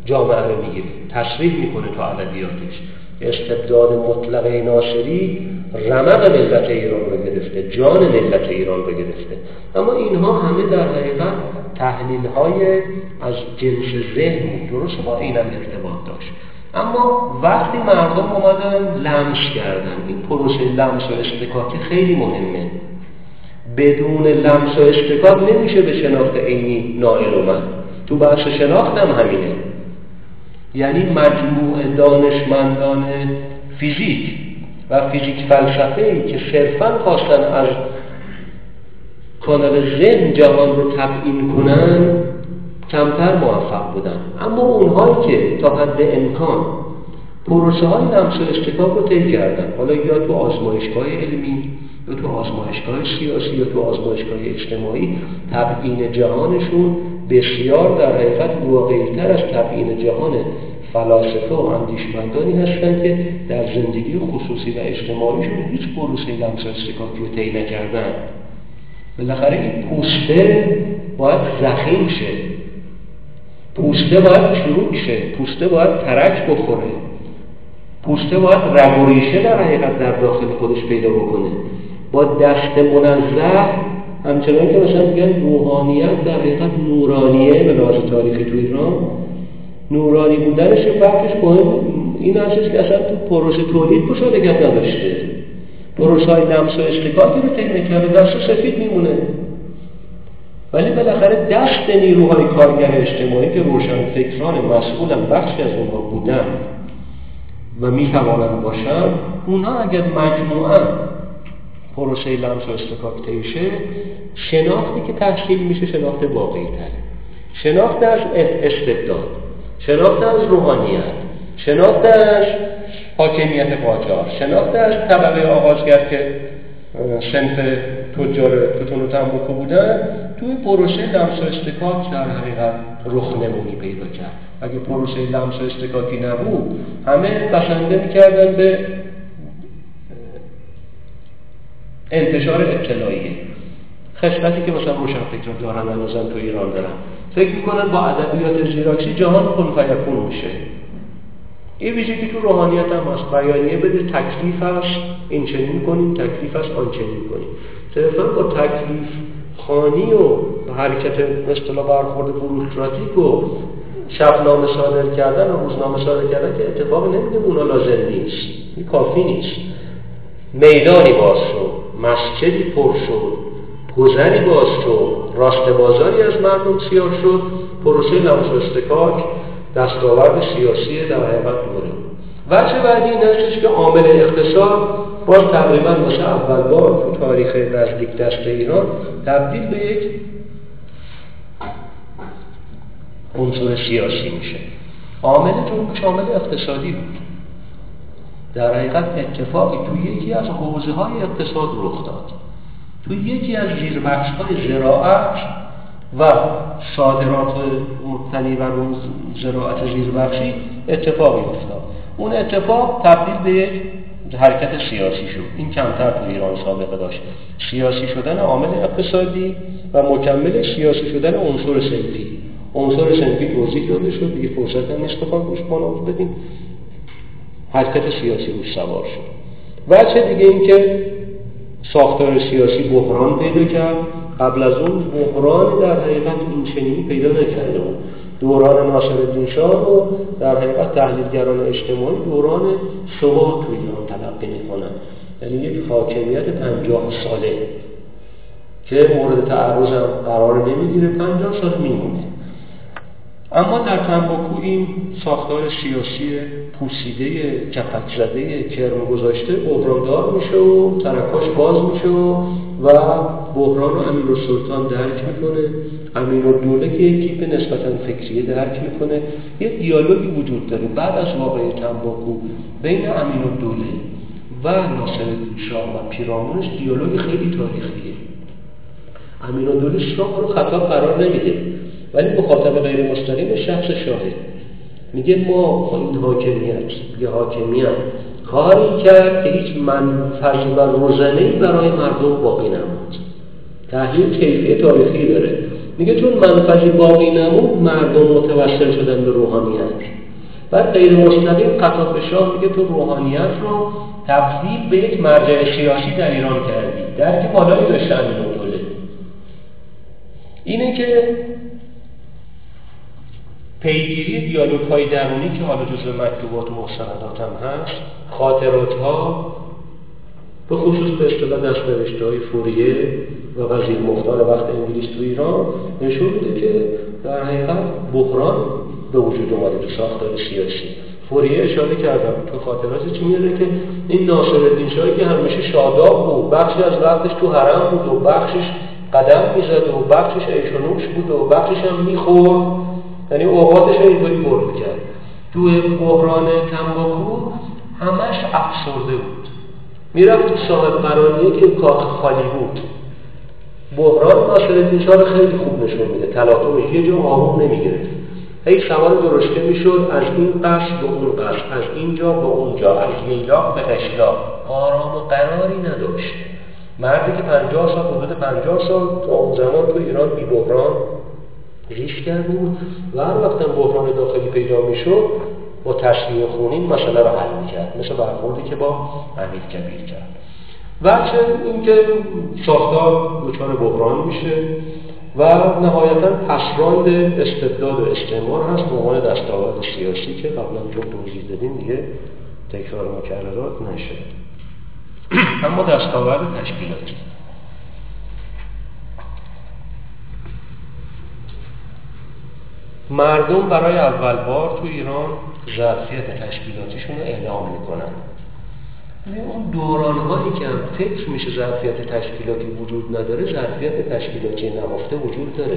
جامعه رو میگیره، تصریح میکنه تا ادبیاتش. استبداد مطلق ناصری رمق ملت ایران رو گرفته، جان ملت ایران رو گرفته. اما اینها همه در حقیقت تحلیل‌های از جنس ذهن بود، درست با اینم ارتباط داشت. اما وقتی مردم اومدن لمس کردن، این پروسه لمس و اصطکاک خیلی مهمه. بدون لمس و اصطکاک نمیشه به شناخت عینی نائل اومد. تو بحث شناخت هم همینه، یعنی مجموع دانشمندان فیزیک و فیزیک فلسفه‌ای که صرفاً خواستن از کانال ذهن جهان رو تبیین کنن کمتر موفق بودن. اما اونهایی که تا حد امکان پروسه های لمس و اصطکاک رو طی کردن، حالا یا تو آزمایشگاه علمی یا تو آزمایشگاه سیاسی یا تو آزمایشگاه اجتماعی، تبیین جهانشون بسیار در حقیقت واقعی‌تر از تبیین جهان فلاسفه و اندیشمندانی هستند که در زندگی خصوصی و اجتماعیشون هیچ پروسه لمس و اصطکاکی رو طی نکردن. بالاخره این پوسته باید ضخیم شه، پوسته باید چروک شه، پوسته باید ترک بخوره، پوسته باید رگ و ریشه در حقیقت در داخل خودش پیدا بکنه. با دست منزه، همچنان که مثلا میگن روحانیت در حقیقت نورانیه به لحاظ تاریخی تو ایران، نورانی بودنش فرقش مهم این هستش که اصلا تو پروسه تولید مشارکت نداشته، پروسه های لمس و اصطکاکی رو طی نکرده، دست سفید میمونه. ولی بالاخره دست نیروهای کارگر اجتماعی که روشن فکران مسئولن، بخشی از اونها بودن و میتوانند باشن، اونها اگر مجموعاً پروسه لمس و اصطکاک طی شه، شناختی که تشکیل میشه شناخت واقعی تره، شناخت از استبداد، شناخت از روحانیت، شناخت از حاکمیت قاجار، شناخت از طبقه آغازگر که صنف تجار توتون و تنباکو بودن، توی پروسه لمس و اصطکاک در حقیقت رخ نمونی پیدا کرد. اگه پروسه لمس و اصطکاکی نبود، همه بسنده میکردن به انتشار اطلاعیه، خشمتی که مثلا روشنفکران دارن هنوزم تو ایران دارن، فکر میکنن با ادبیات زیراکسی جهان کن فیکون میشه. این ویژگی تو روحانیت هم هست، بیانیه بده تکلیف هست این چنین کنیم، تکلیف هست آن چنین کنیم. صرفا با تکلیف خانی و حرکت اصطلاح برخورد بوروکراتیک و شبنامه صادر کردن و روزنامه صادر کردن که اتفاق نمیده، اونا لازم نیست، این کافی نیست. میدانی باز شد، مسجدی پر شد، گذری باز شد، راست بازاری از مردم سیاه شد، پروسه لمس و اصطکاک دستاورد سیاسی در حقیقت دوره. وجه بعدی این هستش که عامل اقتصاد باز تقریبا واسه اول بار تو تاریخ نزدیک دست ایران تبدیل به یک عنصر سیاسی میشه. عامل جنبش عامل اقتصادی بود. در حقیقت اتفاقی تو یکی از حوزه های اقتصاد رخ داد، تو یکی از زیربخش‌های زراعت و صادرات مبتنی بر اون زراعت زیربخشی اتفاقی افتاد. اون اتفاق تبدیل به یک حرکت سیاسی شد. این کمتر تو ایران سابقه داشت. سیاسی شدن عامل اقتصادی و مکمل سیاسی شدن عنصر صنفی. عنصر صنفی توضیح داده شد، دیگه فرصت هم نیست بخوام روش مانور بدیم. حرکت سیاسی روش سوار شد. وجه دیگه این که ساختار سیاسی بحران پیدا کرد. قبل از اون بحران در حقیقت این چنینی پیدا نکرده بود. دوران ناصرالدین شاه رو در حقیقت تحلیلگران اجتماعی دوران ثبات تو ایران تلقی می‌کنن، یعنی یک حاکمیت 50 ساله که مورد تعرض هم قرار نمیگیره، 50 سال میمونه. اما در تنباکو این ساختار سیاسی پوسیده کپک زده کرم گذاشته بحراندار میشه و ترکاش باز میشه و بحران رو امیرالسلطان درک میکنه، امیرالدوله که یک تیپ نسبتاً فکریه درک میکنه. یه دیالوگی وجود داره بعد از واقعه تنباکو بین امیرالدوله و ناصرالدین شاه و پیرامونش، دیالوگ خیلی تاریخیه. امیرالدوله شاه رو خطاب قرار نمیده، ولی مخاطب غیر مستقیم شخص شاهه. میگه ما با این حاکمیت کاری کرد که هیچ منفعی و روزنه‌ای برای مردم باقی نموند. تحلیل کیفی تاریخی داره. میگه چون منفذی باقی نمود مردم متوسل شدن به روحانیت. بعد غیر مستقیم خطاب شاه میگه تو روحانیت رو تبدیل به یک مرجع سیاسی در ایران کردی. درک بالایی داشته امیرالدوله. اینه که پیگیری دیالوگ‌های درونی که حالا جزء مکتوبات و مستندات هم هست، خاطرات‌ها، به خصوص به اصطلاح دست‌نوشته‌های فوریه و وزیر مختار وقت انگلیس تو ایران نشون میده که در حقیقت بحران به وجود اومده تو ساختار سیاسی. فوریه اشاره کردم تو خاطرات چی میاره که این ناصرالدین شاهی که همیشه شاداب بود، بخشی از وقتش تو حرم بود و بخشش قدم میزد و بخشش عیش و نوش بود و بخشش هم میخورد، یعنی اوقاتش رو اینطوری پر میکرد. تو بحران تنباکو همش افسرده بود، میرفت تو صاحب قرانیه که کاخ خالی بود. بحران ناصرالدین شاه خیلی خوب نشون میده، تلاطمش یه جا آروم نمیگرفت، هی سوار درشته میشد از این قصر به اون قصر، از اینجا به اونجا، از ییلاق به قشلاق، آرام و قراری نداشت. مردی که 50 سال حدود 50 سال تا اون زمان تو ایران بی بحران ریش کرده بود و هر وقت بحران داخلی پیدا میشد با تسلیح خونین مسئله رو حل میکرد، مثل برخوردی که با امیرکبیر کرد. و چه اینکه ساختار دچار بحران میشه و نهایتاً پسراند استبداد و استعمار هست به عنوان دستاورد سیاسی که قبلا چون توضیح دادیم دیگه تکرار مکررات نشه. اما دستاورد تشکیلاتی، مردم برای اول بار تو ایران ظرفیت تشکیلاتیشون رو اعلام میکنن. اون دوران‌هایی که هم فکر میشه ظرفیت تشکیلاتی وجود نداره، ظرفیت تشکیلاتی نهفته وجود داره.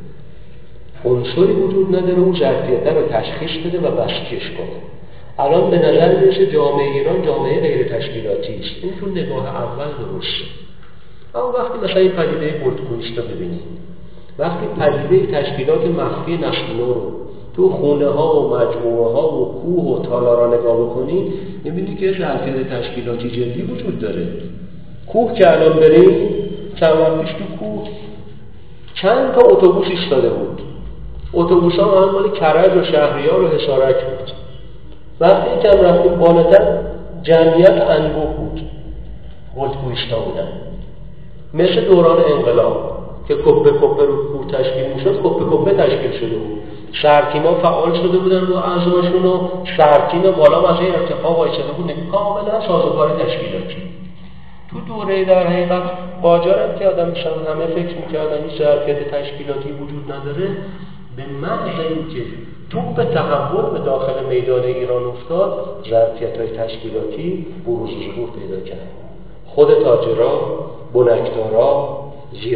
عنصری وجود نداره اون ظرفیت رو تشخیص بده و بسیجش کنه. الان به نظر میرسه جامعه ایران جامعه غیر تشکیلاتی است. این تو نگاه اول درسته. اما وقتی مثلا این پدیده پورتوگولیست رو ببینید، وقتی پدیده تشکیلات مخفی نسل نو رو تو خونه ها و مجموعه ها و کوه و تالارا نگاه بکنید، می‌بینید که ظرفیت تشکیلاتی جدی وجود داره. کوه که الان بریم، چند وقت پیش تو کوه چند تا اتوبوس ایستاده بود. اتوبوس‌ها مال کرج و شهریار و حصارک بود. وقتی کم رفتیم بالاتر جمعیت انبوه بود، ولتگویستا بودن. مثل دوران انقلاب که کپه کپه رو کوه تشکیل میشد، کپه کپه تشکیل شده بود. سرتیما فعال شده بودن رو اعضاشون و سرتیم بالا از این ارتفاع وایساده بود، کاملا سازوکار تشکیلاتی. تو دوره در حقیقت قاجارم که آدم همه فکر میکردن این ظرفیت تشکیلاتی وجود نداره، به محض اینکه توپ تحول به داخل میدان ایران افتاد، ظرفیت‌های تشکیلاتی بروز و ظهور پیدا کرد. خود تاجران، بنکدارا، زیر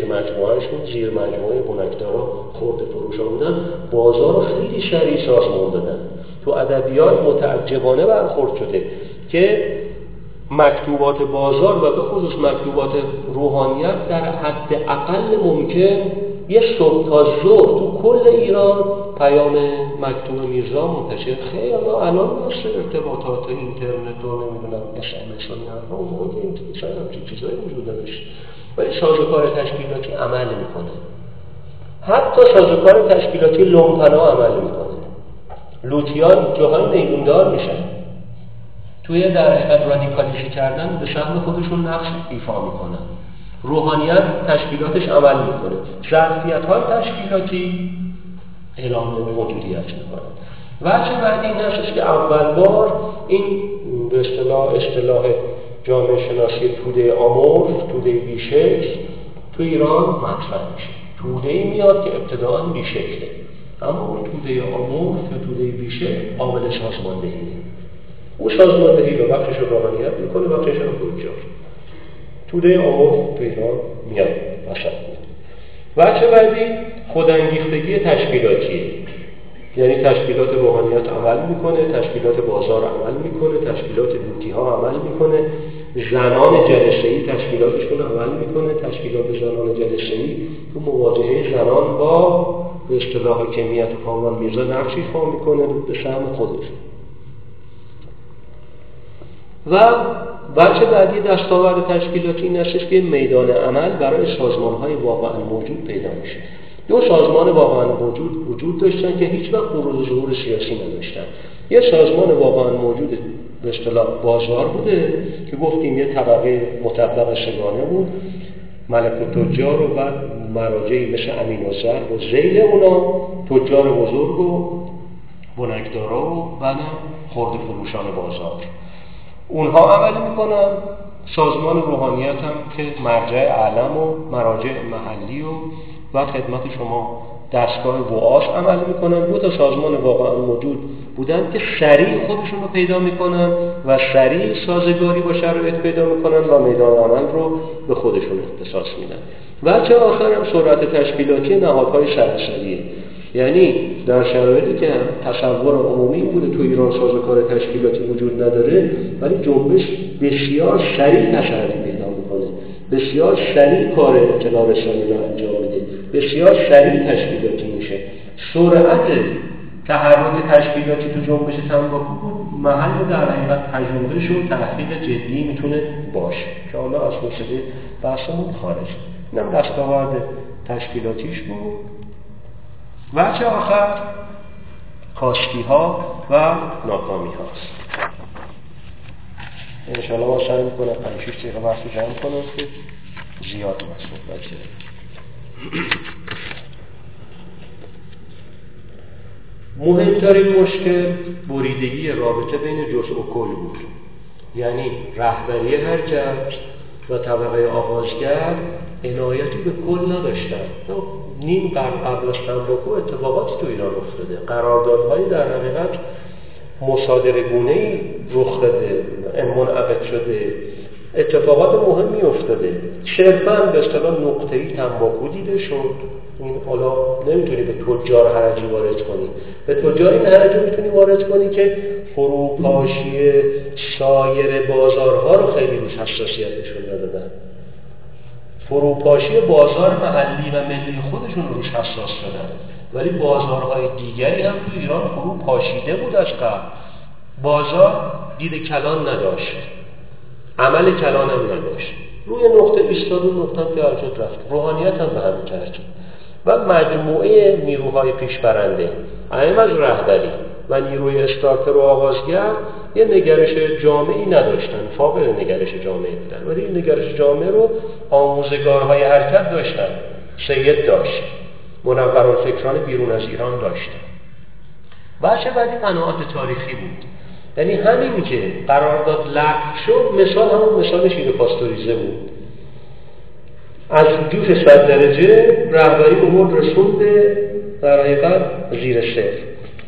مجموعه بنکدارا خرده فروشا بودن، بازار رو خیلی سریع سازمان دادن. تو ادبیات متعجبانه برخورد شده که مکتوبات بازار و به خصوص مکتوبات روحانیت در حد اقل ممکن یه صبح تا ظهر تو کل ایران پیام مکتوب میرزا منتشر. خیلی الان مثل ارتباطات اینترنت و نمیدونم SMS و اینا اون موقع این چیزایی وجود نداشت، ولی سازوکار تشکیلاتی عمل میکنه. حتی سازوکار تشکیلاتی لومپنا عمل میکنه. لوتیان جاهای میدوندار میشن، توی در حقیقت رادیکالیزه کردن به سهم خودشون نقش ایفا میکنن. روحانیت تشکیلاتش عمل میکنه، ظرفیت‌های تشکیلاتی اعلام موجودیت میکنه. وجه بعدی این هستش که اول بار این به اصطلاح جامعه شناسی توده آمورف، توده بیشکل تو ایران مطرح میشه. توده‌ای میاد که ابتداءً بیشکله، اما اون توده آمورف یا توده بیشکل قابل سازماندهیه. اون سازماندهی رو بخشش رو روحانیت میکنه، بخشش رو فولکلور. توده آمورف تو ایران میاد وسط میاد. وجه بعدی خودانگیختگی تشکیلاتیه، یعنی تشکیلات روحانیت عمل میکنه، تشکیلات بازار عمل میکنه، تشکیلات لوتی ها عمل میکنه، زنان جلسه‌ای تشکیلاتشون عمل میکنه. تشکیلات زنان جلسه‌ای تو مواجهه زنان با به اصطلاح کمیت و کامران میرزا نقش ایفا میکنه به سهم خودش. و بچه بعدی دستاورد تشکیلاتی این هستش که میدان عمل برای سازمان‌های واقعا موجود پیدا میشه. دو سازمان واقعا وجود داشتن که هیچ وقت بروز ظهور سیاسی نداشتن. یه سازمان واقعا موجود به اصطلاح بازار بوده که گفتیم یه طبقه مطبق سگانه بود، ملک و تجار و بعد مراجعی مثل امین و زر و ذیل اونا تجار بزرگ و بنکدارا و بعد خرده فروشان بازار. اونها عمل میکنن. سازمان روحانیت هم که مرجع اعلم و مراجع محلی و خدمت شما دستگاه وعاظ عمل میکنن. دو تا سازمان واقعا موجود بودن که سریع خودشون رو پیدا میکنن و سریع سازگاری با شرایط پیدا میکنن و میدان عمل رو به خودشون اختصاص میدن. وجه آخر هم سرعت تشکیلاتی نهادهای سراسریه. یعنی در شرایطی که تصور عمومی بوده تو ایران سازوکار تشکیلاتی وجود نداره، ولی جنبش بسیار سریع تسری پیدا میکنه، بسیار سریع کار اطلاع رسانی رو انجام میده، بسیار سریع تشکیلاتی میشه. سرعت تحرک تشکیلاتی تو جنبش تنباکو بود محل در حقیقت پژوهش و تحقیق جدی میتونه باشه که حالا از مسئله بحثمون خارج. اینم دستاورد تشکیلاتیش بود. وجه آخر کاستی ها و ناکامی هاست. انشاءالله ما سعی میکنم 5-6 دقیقه بحث رو جمع کنم که زیاد صحبت شده. مهمترین مشکل بریدگی رابطه بین جزء و کل بود. یعنی رهبری هر جمع و طبقه آغازگر عنایتی به کل نداشتن. نیم قرن قبل از تنباکو اتفاقاتی تو ایران افتاده، قراردادهایی در حقیقت مصادره‌گونه‌ای رخ داده، منعقد شده، اتفاقات مهمی افتاده. صرفاً به اصطلاح نقطه‌ای تنباکو دیده شد. این حالا نمیتونی به تجار حرجی وارد کنی. به تجار این حرجی میتونی وارد کنی که فروپاشی سایر بازارها رو خیلی روش حساسیت نشون ندادن. فروپاشی بازار محلی و ملی خودشون رو روش حساس شدن، ولی بازارهای دیگری هم تو ایران فروپاشیده بود از قبل. بازار دید کلان نداشت، عمل کلان هم نداشت. روی نقطه ایستاد و نقطه هم که ارجاد رفت. روحانیت هم به همین ترتیب و مجموعه نیروهای پیشبرنده اهم از رهبری و نیروی استارتر و آغازگر یه نگرش جامعی نداشتن، فاقد نگرش جامعی بودن، ولی این نگرش جامعه رو آموزگارهای حرکت داشتن. سید داشت، منورالفکران بیرون از ایران داشتن. بچه بعدی قناعت تاریخی بود. یعنی همین که قرارداد لغو شد، مثال همون مثال شیر پاستوریزه بود. از جوش 100 درجه رهبری امور رسوند در حقیقت زیر صفر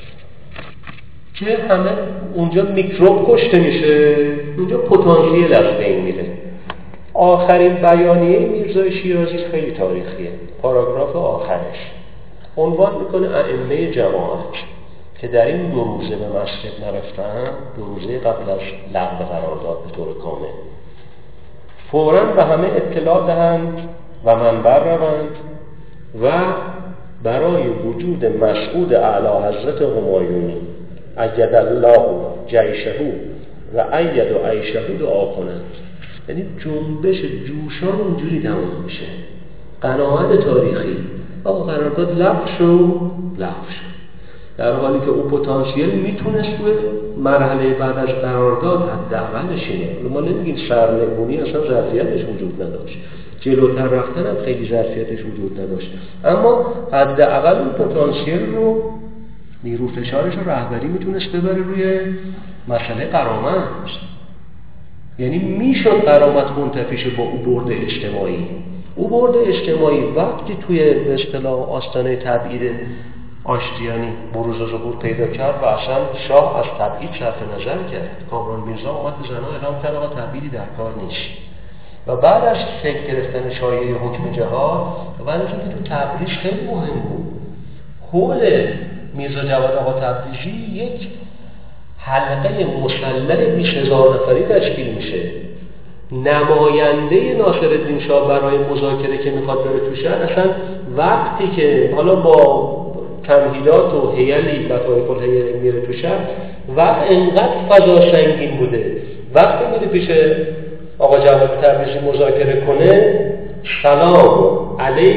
که همه اونجا میکروب کشته میشه، اونجا پتانسیل از بین میره. آخرین بیانیه میرزای شیرازی خیلی تاریخیه. پاراگراف آخرش عنوان میکنه ائمه جماعت که در این 2 روزه به مسجد نرفتن، 2 روزه قبل از لغو قرارداد به طور کامل، فوراً به همه اطلاع دهند و منبر روند و برای وجود مسعود اعلی حضرت همایونی اید الله جیشه و اید عیشه دعا کنند. یعنی جنبش جوشان اونجوری تمام میشه. قناعت تاریخی آقا قرارداد لغو شد، در حالی که اون پتانسیل میتونست به مرحله بعد از قرارداد حداقل بشینه. ما نمیگیم سرنگونی اصلا ظرفیتش وجود نداشت، جلوتر رفتن هم خیلی ظرفیتش وجود نداشت، اما حداقل اون پتانسیل رو، نیرو فشارش رو رهبری میتونست ببره روی مسئله قرامت. یعنی میشد قرامت منتفیش با عبور اجتماعی. عبور اجتماعی وقتی توی به اصطلاح آستانه تبعید آشتیانی بروز و ظهور پیدا کرد و اصلا شاه از تبعید صرف نظر کرد. کامران میرزا اومد به زنها اعلام کرد آقا تبعیدی در کار نیست. و بعد از شکل گرفتن شایعه حکم جهاد و بعد از اینکه تو تبریز خیلی مهم بود، حول میرزا جواد آقا تبریزی یک حلقه مسلل 20,000 نفری تشکیل میشه. نماینده ناصرالدین شاه برای مذاکره که میخواد بره تو شهر، اصلا وقتی که حالا با تمهیدات و هیئتی لطایف الهیئه میره تو شهر و انقدر فضا سنگین بوده، وقتی میره پیش آقا جواد تبریزی مذاکره کنه، سلام علیکم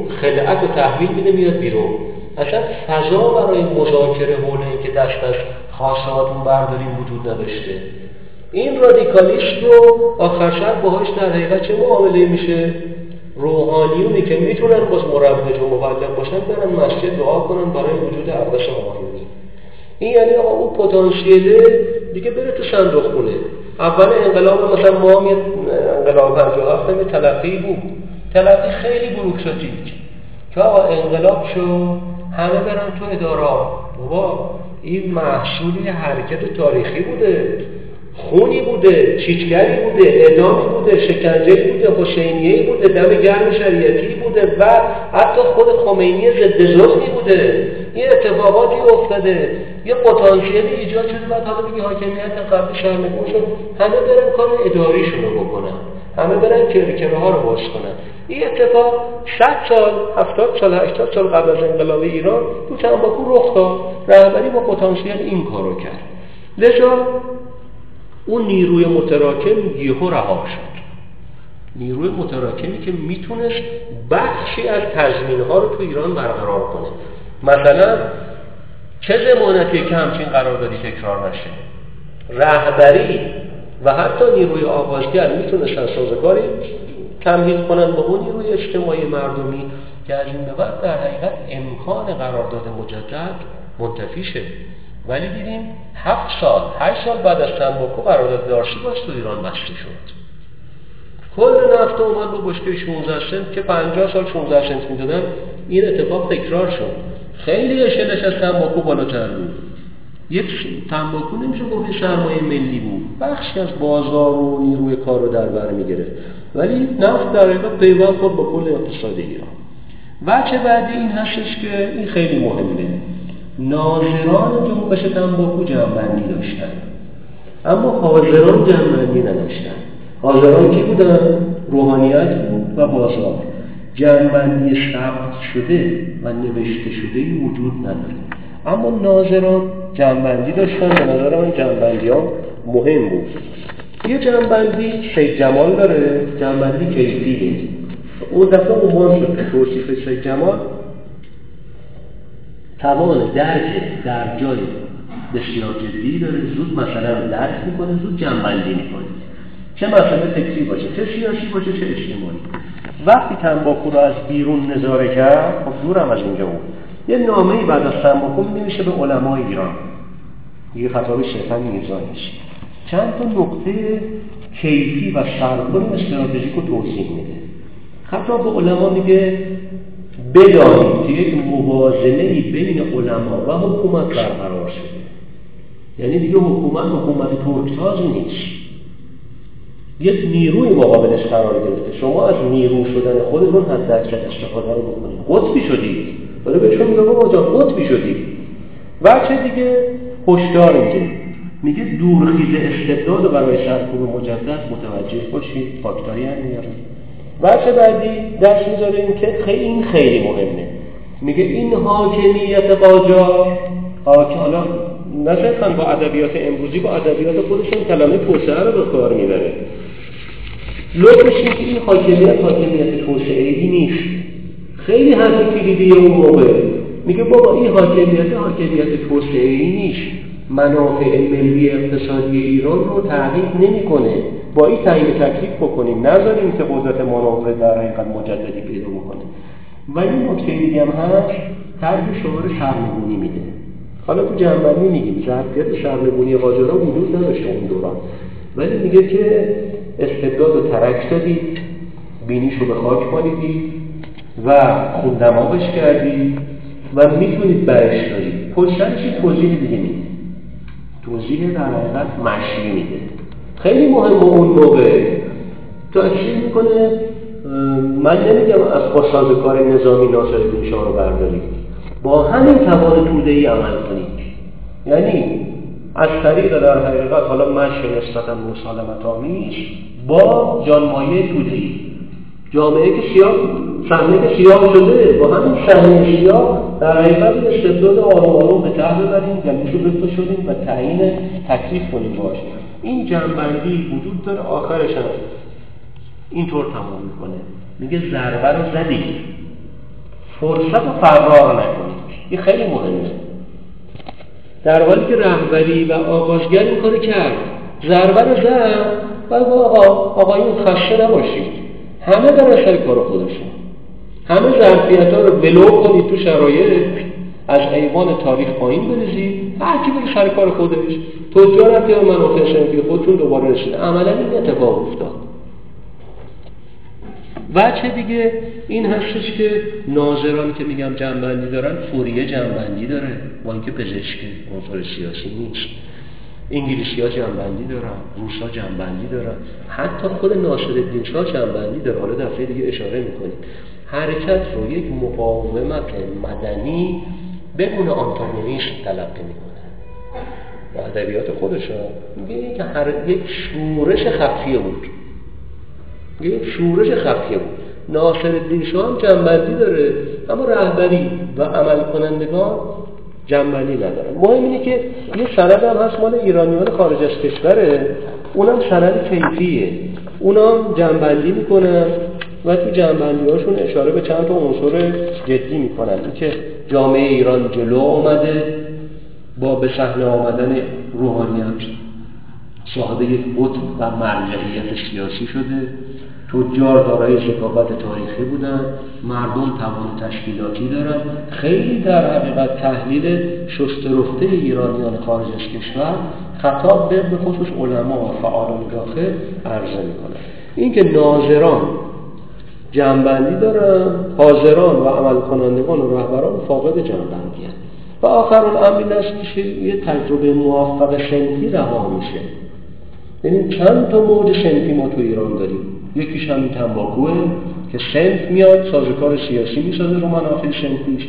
خلعت رو تحویل میده میاد بیرون. اصلا فضا برای مذاکره حول این که دست از خواستهاتون برداریم وجود نداشته. این رادیکالیسم رو آخر شب باهاش در حقیقت چه معامله میشه؟ روحانیونی که میتونن باز مروج و مبلغ باشن برن مسجد دعا کنن برای وجود عباس همایونی. این یعنی آقا اون پتانسیله دیگه بره تو صندوق خونه. اول انقلاب مثلا ما هم انقلاب 57 هم تلقی بود، تلقی خیلی بروکراتیک که آقا انقلاب شو همه برن تو ادارات. بابا این محصولی حرکت تاریخی بوده، خونی بوده، چیچگری بوده، اعدامی بوده، شکنجه‌ای بوده، حسینیه‌ای بوده، دم گرم شریعتی بوده و حتی خود خمینی ضد ظلمی بوده. این اتفاقاتی افتاده، یه پتانسیلی ایجاد شده. بعد حالا بگی حاکمیت قبل سرنگون شد، همه برن کار اداریشون رو بکنن، همه برن کرکره ها رو باز کنن. این اتفاق 100 سال، 70 سال، 80 سال قبل از انقلاب ایران تو تنباکو رخ داد. رهبری با پتانسیل این کارو کرد. لذا اون نیروی متراکم یهو رها شد. نیروی متراکمی که میتونست بخشی از تضمین‌ها رو تو ایران برقرار کنه. مثلا چه ضمانتی که همچین قراردادی تکرار نشه؟ رهبری و حتی نیروی آغازگر میتونستن سازگاری تمهید کنن با اون نیروی اجتماعی مردمی که از این به بعد در حقیقت امکان قرارداد مجدد منتفی شه. ولی دیدیم 7 سال 8 سال بعد از تنباکو قرارداد دارسی باز تو ایران بسته شد. کل نفت اومد با بشکه 16 سنت که 50 سال 16 سنت میدادن. این اتفاق تکرار شد. خیلی اشلش از تنباکو بالاتر بود. یک تنباکو نمیشه گفت سرمایه ملی بود، بخشی از بازار و نیروی کار رو در بر میگرفت، ولی نفت در حقیقت پیوند خورد با کل اقتصاد ایران. بچه بعدی این هستش که این خیلی مهمه. ناظران جنبش تنباکو جنبندی داشتن، اما حاضران جنبندی نداشتن. حاضران کی بودن؟ روحانیت بود و بازار. جنبندی ثبت شده و نوشته شده وجود نداره، اما ناظران جنبندی داشتن. به نظر من جنبندی ها مهم بود. یه جنبندی سید جمال داره، جنبندی کیفیه. اون دفعه عنوان شد که توصیف سید جمال توان درک در جای بسیار جدی داره، زود مثلا درک میکنه، زود جنبندی میکنه، چه مسئله فکری باشه، چه سیاسی باشه، چه اجتماعی. وقتی تنباکو رو از بیرون نظاره کرد، خب دورم از اینجا بود، یه نامه‌ای بعد از تنباکو می‌نویسه به علمای ایران، یه خطاب صرفاً میزانیش، چند تا نقطه کیفی و سرکل استراتژیک رو توضیح میده. خطاب به علما میگه بدانید که یک موازنه‌ای بین علما و حکومت برقرار شده. یعنی دیگه حکومت ترکتاز نیست، یک نیروی مقابلش قرار گرفته. شما از نیرو شدن خودتون حداکثر استفاده رو بکنید. قطبی شدید، ولی بهشون میگه بابا جان قطبی شدید. بچه دیگه هشدار میگه دورخیز استبداد برای سرکوب مجدد متوجه باشید، فاکتوری هم میاره. بچه بعدی درس میذاره این که این خیلی مهمه. میگه این حاکمیت قاجار، حالا نصفاً با ادبیات امروزی، با ادبیات خودشون کلمه توسعه رو به کار میبره. لطفش این که این حاکمیت توسعه‌ای نیست. خیلی حرف کلیدی اون موقع. میگه بابا این حاکمیت توسعه‌ای نیست. منافع ملی اقتصادی ایران رو تعریف نمی‌کنه. با این تعیین تکلیف بکنیم، نذاریم که قدرت منافع در حقیقت مجددی پیدا بکنه. ولی نکته دیگه هم هست، طرح شعار سرنگونی میده. حالا تو جنبندی میگیم ظرفیت سرنگونی قاجارا وجود نداشته اون دوران، ولی میگه که استبداد رو ترک دادید، بینیشو به خاک مالیدید و خوندماغش کردید و میتونید برش دارید. پشترش توضیح دیگه میده، توضیح در حقیقت مشی میده. خیلی مهم اون موقع تأکید میکنه. من نمیگم از با کار نظامی ناصرالدین شاه رو بردارید، با همین توان توده‌ای عمل کنید. یعنی از طریق در حقیقت حالا مشی نسبتا مسالمت‌آمیز با جانمایه توده‌ای، جامعه که صحنه که سیاه شده، با همین صحنه سیاه در حقیقت استبداد آروم به ته ببریم، گلوشو بفشاریم و تعیین تکلیف کنیم باشه. این جنبندی وجود داره. آخرش هم اینطور تمام میکنه، میگه ضربه رو زدید، فرصت رو فرار نکنید. این خیلی مهمه. در حالی که رهبری و آغازگر این کارو کرد، ضربه رو زد و آقایون خسته نباشید، همه دارن سر کار خودشون، همه ظرفیت‌ها رو ولو کنید تو شرایط، از ایوان تاریخ پایین بریزید، هر کی بره سر کار خودش. تجار هم که منافع صنفی خودشون دوباره رسیده. عملا این اتفاق افتاد. وجه دیگه این هستش که ناظران که میگم جنبندی دارن، فوریه جنبندی داره، با اینکه پزشک عنصر سیاسی نیست. انگلیسی‌ها جنبندی دارن، روس‌ها جنبندی دارن، حتی خود ناصرالدین شاه جنبندی داره. حالا دفعه دیگه اشاره میکنیم. حرکت رو یک مقاومت مدنی بدون آنتاگونیسم تلقی میکنه. و ادبیات خودش میگه که یک شورش خفیه بود. یک شورش خفیه بود. ناصرالدین شاه هم جنبندی داره، اما رهبری و عمل کنندگان جنبندی ندارن. مهم اینه که یه سند هم هست مال ایرانیان خارج از کشوره، اونم سند کیفیه. اونم جنبندی میکنن و تو جنبندی هاشون اشاره به چند تا عنصر جدی میکنن. این که جامعه ایران جلو آمده با به صحنه آمدن روحانیت صاحب یک قطب و مرجعیت سیاسی شده، تجار دارای ثقافت تاریخی بودن، مردم توان تشکیلاتی دارن. خیلی در حقیقت تحلیل شسترفته ایرانیان خارج از کشور خطاب به خصوص علما و فعالان داخل عرضه میکنه. این که ناظران جنبندی دارن، حاضران و عمل کنندگان و رهبران فاقد جنبندی هستند. و آخرالامر این است که یه تجربه موفق صنفی رها میشه. یعنی چند تا موج صنفی ما تو ایران داریم. یکیش همین تنباکوه که صنف میاد سازوکار سیاسی میسازه رو منافع صنفیش.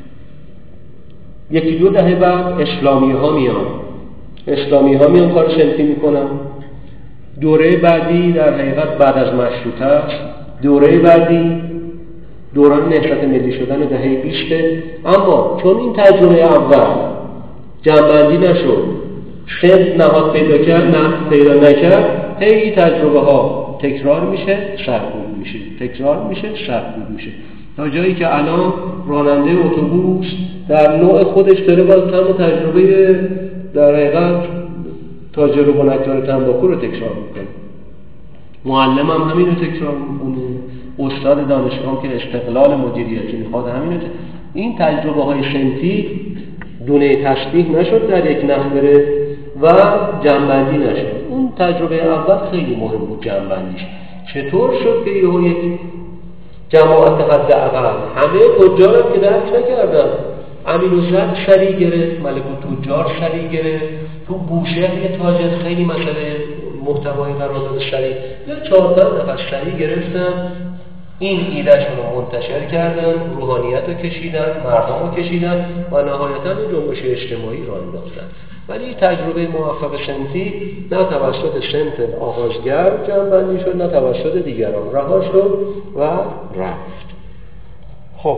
یکی دو دهه بعد اسلامی ها میان کار صنفی میکنن. دوره بعدی در حقیقت بعد از مشروطه است. دوره بعدی دوران نهضت ملی شدن دهه 20، اما چون این تجربه اول جنبندی نشد، صنف نهاد پیدا نکرد، هی تجربه ها تکرار میشه، سرکوب میشه، تکرار میشه، سرکوب میشه، تا جایی که الان راننده اتوبوس در نوع خودش داره باز تجربه در حقیقت تاجر و بنکدار تنباکو رو تکرار میکنه. معلم هم همین رو تکرار میکنه. استاد دانشگاه که استقلال مدیریتی میخواد همین رو. این تجربه های صنفی دونه تشبیه نشد در یک نحوه و جنبندی نشد. اون تجربه اول خیلی مهم بود جنبندیش. چطور شد که یک جماعت حد اقل همه تجار که درک نکردن، امین‌الزر سری گرفت، ملک التجار سری گرفت، تو بوشهر یه تاجر خیلی مسئله محتوایی قرار داد سری، یا 4 نفر سری گرفتن، این ایدهشون رو منتشر کردن، روحانیت رو کشیدن، مردم رو کشیدن و نهایتاً این جنبش اجتماعی را انداختن. ولی تجربه موفق صنفی نه توسط صنف آغازگر جمع‌بندی شد، نه توسط دیگران رها شد و رفت. خب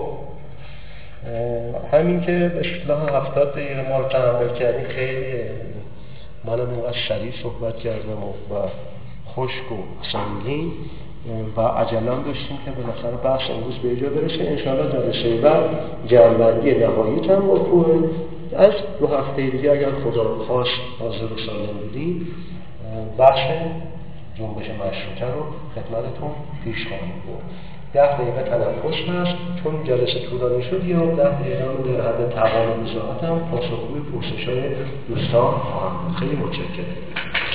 همین که به اصطلاح 70 دقیقه ما رو تحمل کردیم، خیلی منم اینقدر سریع صحبت کردم و خشک و سنگین و عجلم داشتیم که بالاخره بحث امروز به اینجا برسه. انشاءالله جلسه بعد جمع‌بندی نهایی تنباکو از 2 هفته دیگه اگر خدا خواست حاضر و سالم بودیم بحث جنبش مشروطه رو خدمتتون پیش خواهیم برد. 10 دقیقه تنفس هست، چون جلسه طولانی شد یا 10 دقیقه رو در حد توان و وضاحت هم پاسخگوی پرسش‌های دوستان خواهم بود. خیلی متشکرم.